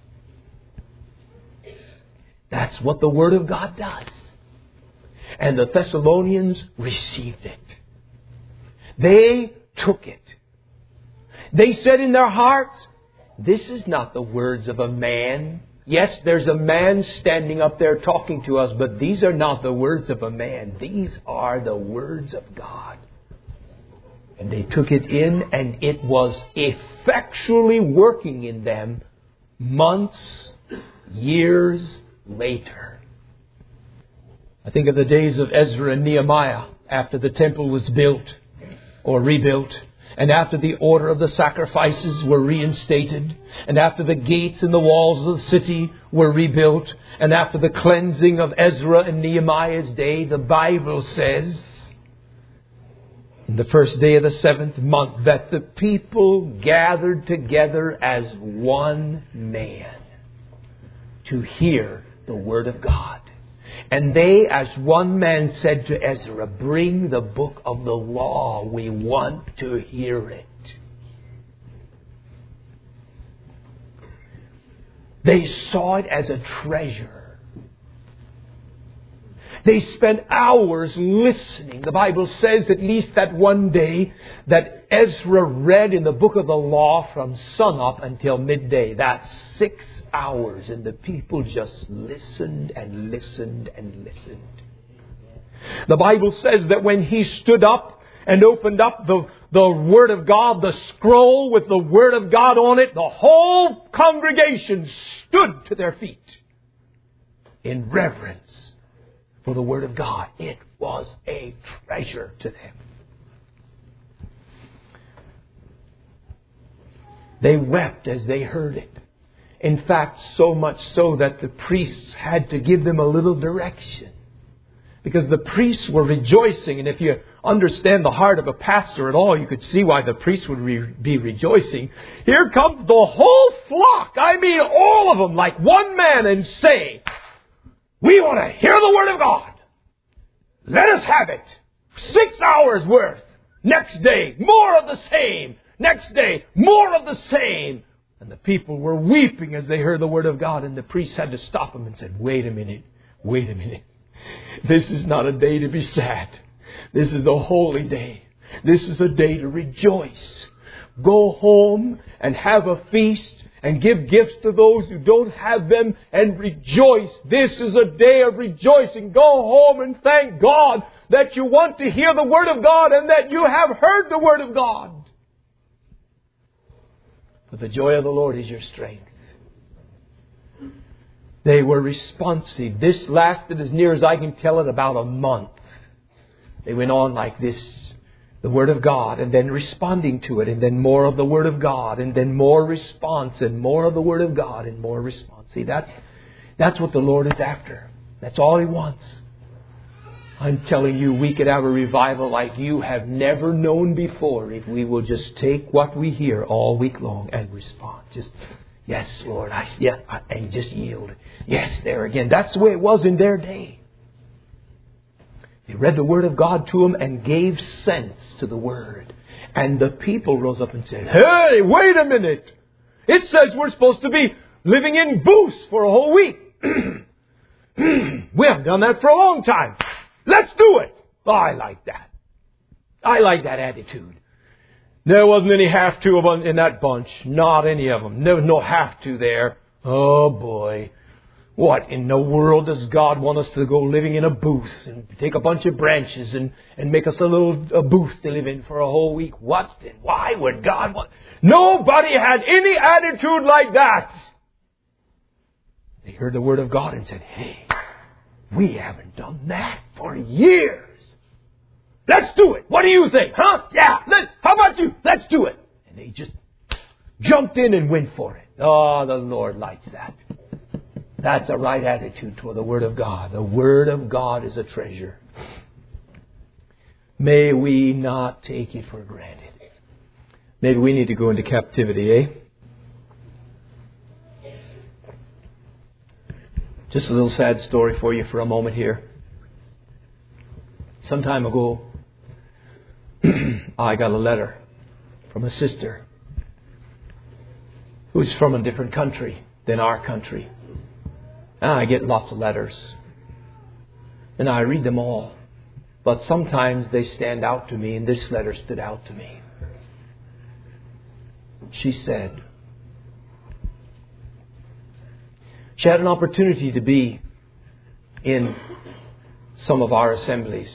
That's what the word of God does. And the Thessalonians received it. They took it. They said in their hearts, this is not the words of a man. Yes, there's a man standing up there talking to us, but these are not the words of a man. These are the words of God. And they took it in, and it was effectually working in them months, years later. I think of the days of Ezra and Nehemiah after the temple was built or rebuilt, and after the order of the sacrifices were reinstated, and after the gates and the walls of the city were rebuilt, and after the cleansing of Ezra and Nehemiah's day, the Bible says, in the first day of the seventh month, that the people gathered together as one man to hear the word of God. And they, as one man, said to Ezra, bring the book of the law. We want to hear it. They saw it as a treasure. They spent hours listening. The Bible says at least that one day that Ezra read in the book of the law from sunup until midday. That's six hours. And the people just listened and listened and listened. The Bible says that when he stood up and opened up the, the Word of God, the scroll with the Word of God on it, the whole congregation stood to their feet in reverence for the Word of God. It was a treasure to them. They wept as they heard it. In fact, so much so that the priests had to give them a little direction. Because the priests were rejoicing. And if you understand the heart of a pastor at all, you could see why the priests would re- be rejoicing. Here comes the whole flock. I mean, all of them, like one man, and say, we want to hear the Word of God. Let us have it. Six hours worth. Next day, more of the same. Next day, more of the same. And the people were weeping as they heard the Word of God. And the priest had to stop them and said, wait a minute, wait a minute. This is not a day to be sad. This is a holy day. This is a day to rejoice. Go home and have a feast and give gifts to those who don't have them and rejoice. This is a day of rejoicing. Go home and thank God that you want to hear the Word of God and that you have heard the Word of God. For the joy of the Lord is your strength. They were responsive. This lasted, as near as I can tell it, about a month. They went on like this, the Word of God, and then responding to it, and then more of the Word of God, and then more response, and more of the Word of God, and more response. See, that's, that's what the Lord is after. That's all He wants. I'm telling you, we could have a revival like you have never known before if we will just take what we hear all week long and respond. Just, yes, Lord, I, yeah, I, and just yield. Yes, there again. That's the way it was in their day. They read the Word of God to them and gave sense to the Word. And the people rose up and said, hey, wait a minute. It says we're supposed to be living in booths for a whole week. We haven't done that for a long time. Let's do it. Oh, I like that. I like that attitude. There wasn't any have to in that bunch. Not any of them. There was no have to there. Oh boy. What in the world does God want us to go living in a booth and take a bunch of branches and, and make us a little a booth to live in for a whole week? What's it? Why would God want... Nobody had any attitude like that. They heard the Word of God and said, hey, we haven't done that for years. Let's do it. What do you think? Huh? Yeah. Let, how about you? Let's do it. And they just jumped in and went for it. Oh, the Lord likes that. That's a right attitude toward the Word of God. The Word of God is a treasure. May we not take it for granted. Maybe we need to go into captivity, eh? Just a little sad story for you for a moment here. Some time ago, I got a letter from a sister who's from a different country than our country. And I get lots of letters. And I read them all. But sometimes they stand out to me, and this letter stood out to me. She said, she had an opportunity to be in some of our assemblies.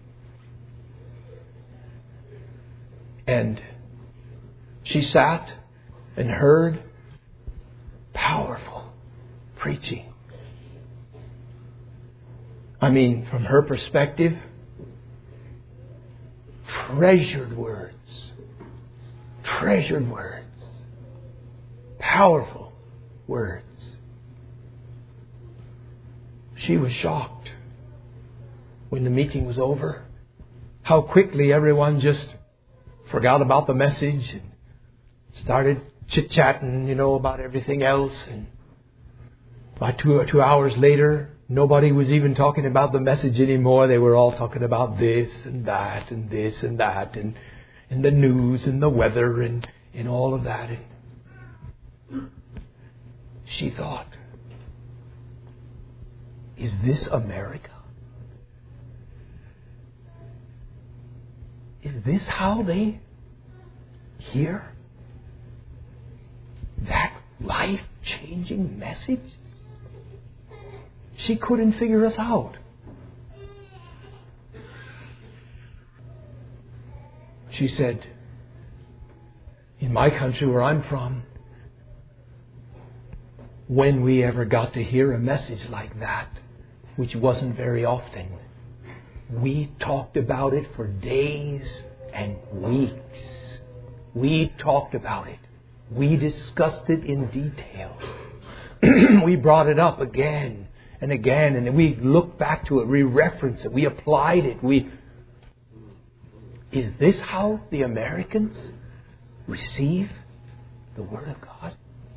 And she sat and heard powerful preaching. I mean, from her perspective, treasured words. Treasured words. Powerful words. She was shocked when the meeting was over, how quickly everyone just forgot about the message and started chit-chatting, you know, about everything else. And by two or two hours later, nobody was even talking about the message anymore. They were all talking about this and that and this and that and, and the news and the weather and, and all of that. And she thought, is this America? Is this how they hear that life-changing message? She couldn't figure us out. She said, in my country where I'm from, when we ever got to hear a message like that, which wasn't very often, we talked about it for days and weeks. We talked about it. We discussed it in detail. We brought it up again and again, and we looked back to it, we referenced it, we applied it. We Is this how the Americans receive the Word of God?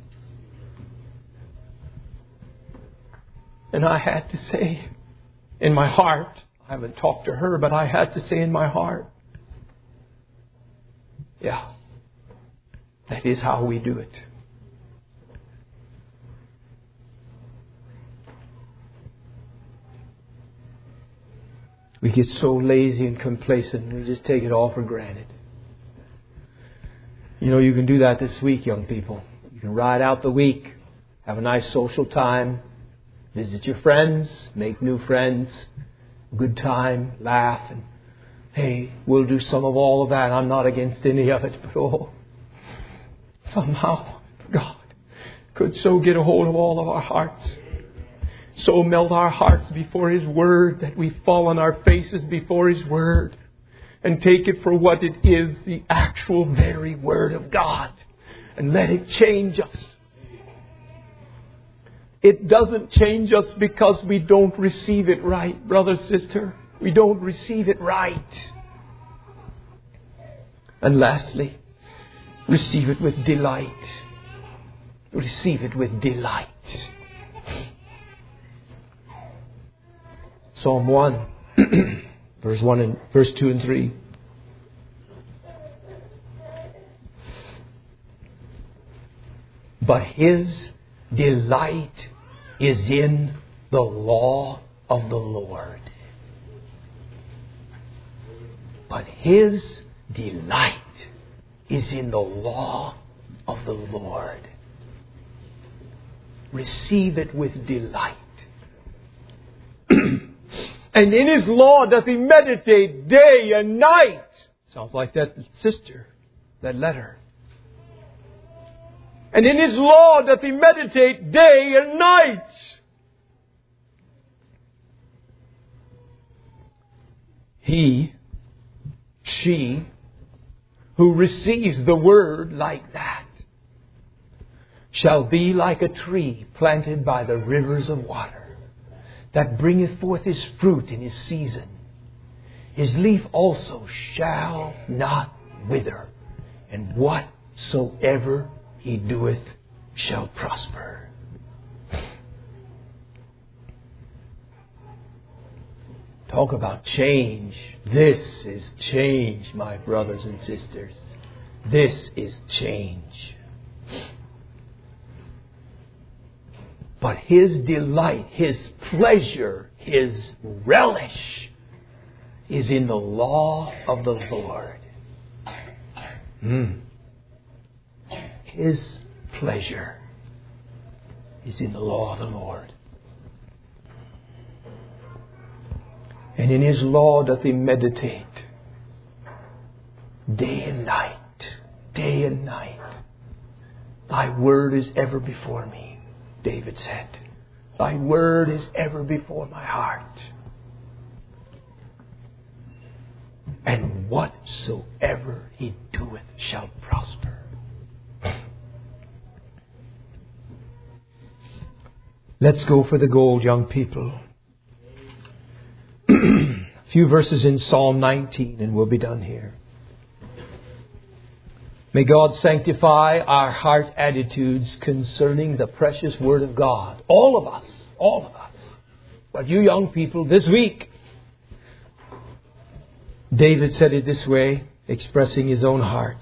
And I had to say in my heart, I haven't talked to her, but I had to say in my heart, yeah, that is how we do it. We get so lazy and complacent, we just take it all for granted. You know, you can do that this week, young people. You can ride out the week, have a nice social time, visit your friends, make new friends, good time, laugh, and hey, we'll do some of all of that. I'm not against any of it, but oh, somehow God could so get a hold of all of our hearts, so melt our hearts before His Word that we fall on our faces before His Word and take it for what it is, the actual very Word of God, and let it change us. It doesn't change us because we don't receive it right, brother, sister. We don't receive it right. And lastly, receive it with delight. Receive it with delight. Psalm one, verse one and verse two and three. But his delight is in the law of the Lord. But his delight is in the law of the Lord. Receive it with delight. And in His law doth he meditate day and night. Sounds like that sister, that letter. And in His law doth he meditate day and night. He, she, who receives the Word like that, shall be like a tree planted by the rivers of water, that bringeth forth his fruit in his season. His leaf also shall not wither, and whatsoever he doeth shall prosper. Talk about change. This is change, my brothers and sisters. This is change. But His delight, His pleasure, His relish is in the law of the Lord. Mm. His pleasure is in the law of the Lord. And in His law doth He meditate day and night, day and night. Thy word is ever before me, David said. Thy word is ever before my heart. And whatsoever He doeth shall prosper. Let's go for the gold, young people. A few verses in Psalm nineteen and we'll be done here. May God sanctify our heart attitudes concerning the precious Word of God. All of us, all of us. But you young people, this week, David said it this way, expressing his own heart.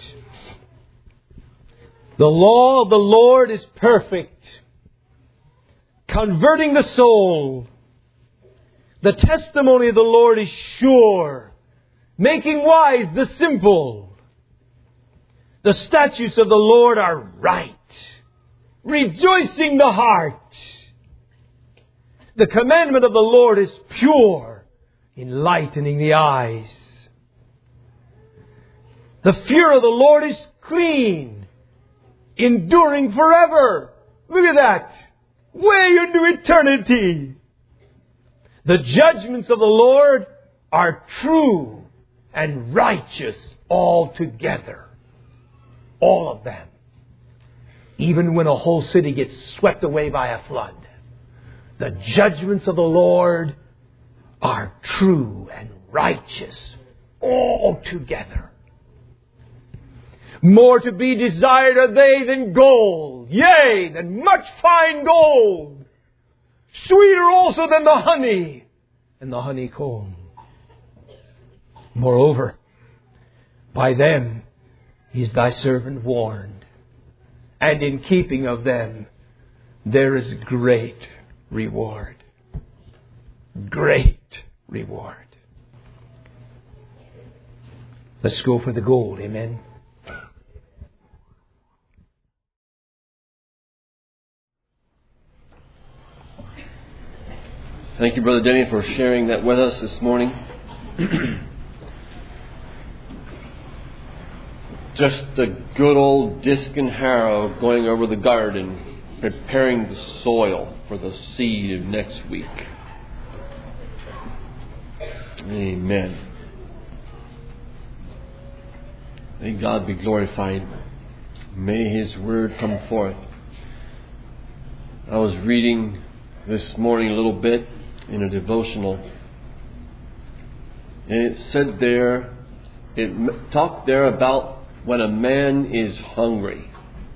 The law of the Lord is perfect, converting the soul. The testimony of the Lord is sure, making wise the simple. The statutes of the Lord are right, rejoicing the heart. The commandment of the Lord is pure, enlightening the eyes. The fear of the Lord is clean, enduring forever. Look at that. Way into eternity. The judgments of the Lord are true and righteous altogether. All of them. Even when a whole city gets swept away by a flood. The judgments of the Lord are true and righteous altogether. More to be desired are they than gold, yea, than much fine gold. Sweeter also than the honey and the honeycomb. Moreover, by them is thy servant warned, and in keeping of them there is great reward. Great reward. Let's go for the gold, amen. Thank you, Brother Denny, for sharing that with us this morning. Just the good old disc and harrow going over the garden, preparing the soil for the seed of next week. Amen. May God be glorified. May His Word come forth. I was reading this morning a little bit in a devotional, and it said there, it talked there about when a man is hungry.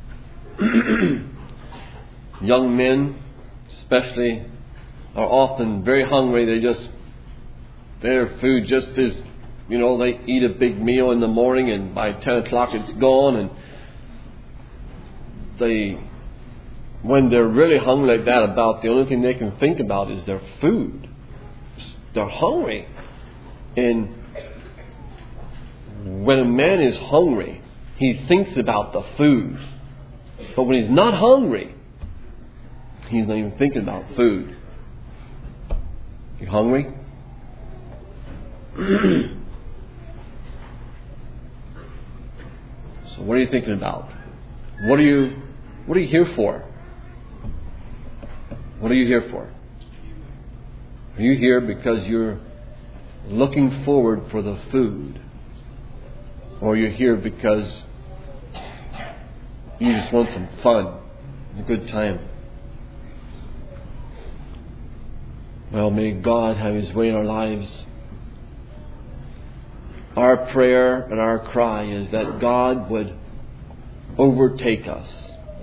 Young men, especially, are often very hungry. They just, their food just is, you know, they eat a big meal in the morning and by ten o'clock it's gone, and they, when they're really hungry like that, about the only thing they can think about is their food. They're hungry. And when a man is hungry, he thinks about the food. But when he's not hungry, he's not even thinking about food. You hungry? So what are you thinking about? What are you what are you here for? What are you here for? Are you here because you're looking forward for the food? Or you're here because you just want some fun, a good time? Well, may God have His way in our lives. Our prayer and our cry is that God would overtake us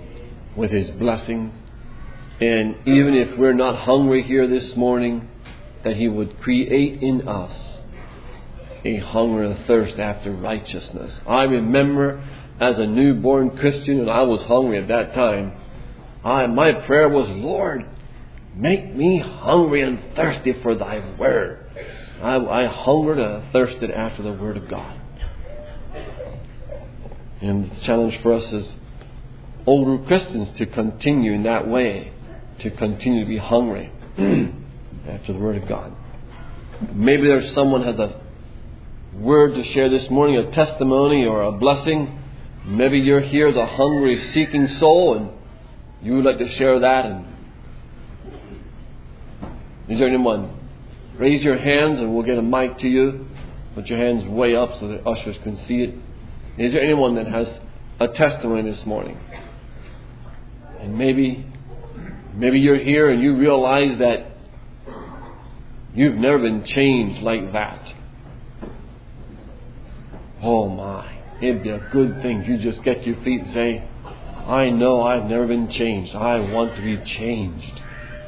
with His blessing. And even if we're not hungry here this morning, that He would create in us a hunger and a thirst after righteousness. I remember as a newborn Christian, and I was hungry at that time, I, my prayer was, Lord, make me hungry and thirsty for Thy Word. I, I hungered and thirsted after the Word of God. And the challenge for us as older Christians to continue in that way, to continue to be hungry after the Word of God. Maybe there's someone has a word to share this morning, a testimony or a blessing. Maybe you're here, the hungry, seeking soul, and you would like to share that. And is there anyone? Raise your hands and we'll get a mic to you. Put your hands way up so the ushers can see it. Is there anyone that has a testimony this morning? And maybe, maybe you're here and you realize that you've never been changed like that. Oh my, it'd be a good thing you just get your feet and say, I know I've never been changed. I want to be changed.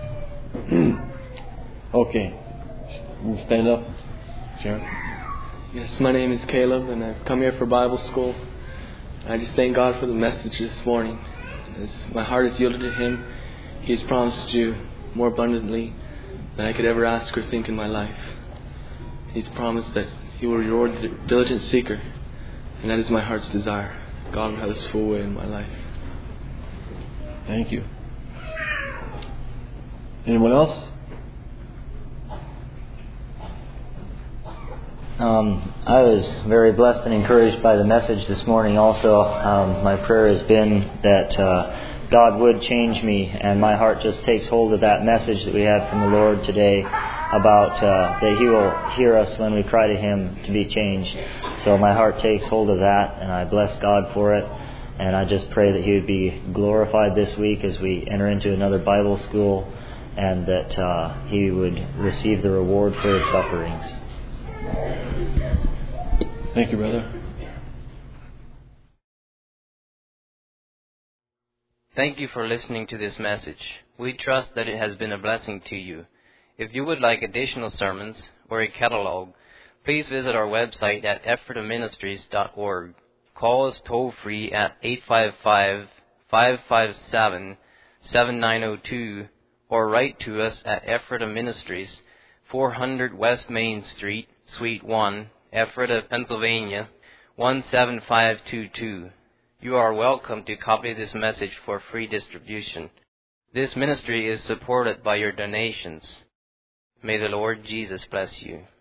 Okay. You can stand up, Sharon. Yes, my name is Caleb, and I've come here for Bible school. I just thank God for the message this morning. As my heart is yielded to Him, He has promised to do more abundantly than I could ever ask or think in my life. He's promised that He will reward the diligent seeker, and that is my heart's desire. God will have His full way in my life. Thank you. Anyone else? Um, I was very blessed and encouraged by the message this morning also. Um, my prayer has been that uh, God would change me, and my heart just takes hold of that message that we had from the Lord today about uh, that He will hear us when we cry to Him to be changed. So my heart takes hold of that, and I bless God for it. And I just pray that He would be glorified this week as we enter into another Bible school, and that uh, He would receive the reward for His sufferings. Thank you, brother. Thank you for listening to this message. We trust that it has been a blessing to you. If you would like additional sermons or a catalog, please visit our website at ephrata ministries dot org. Call us toll-free at eight five five, five five seven, seven nine zero two or write to us at Ephrata Ministries, four hundred West Main Street, Suite one, Ephrata, Pennsylvania, one seven five two two. You are welcome to copy this message for free distribution. This ministry is supported by your donations. May the Lord Jesus bless you.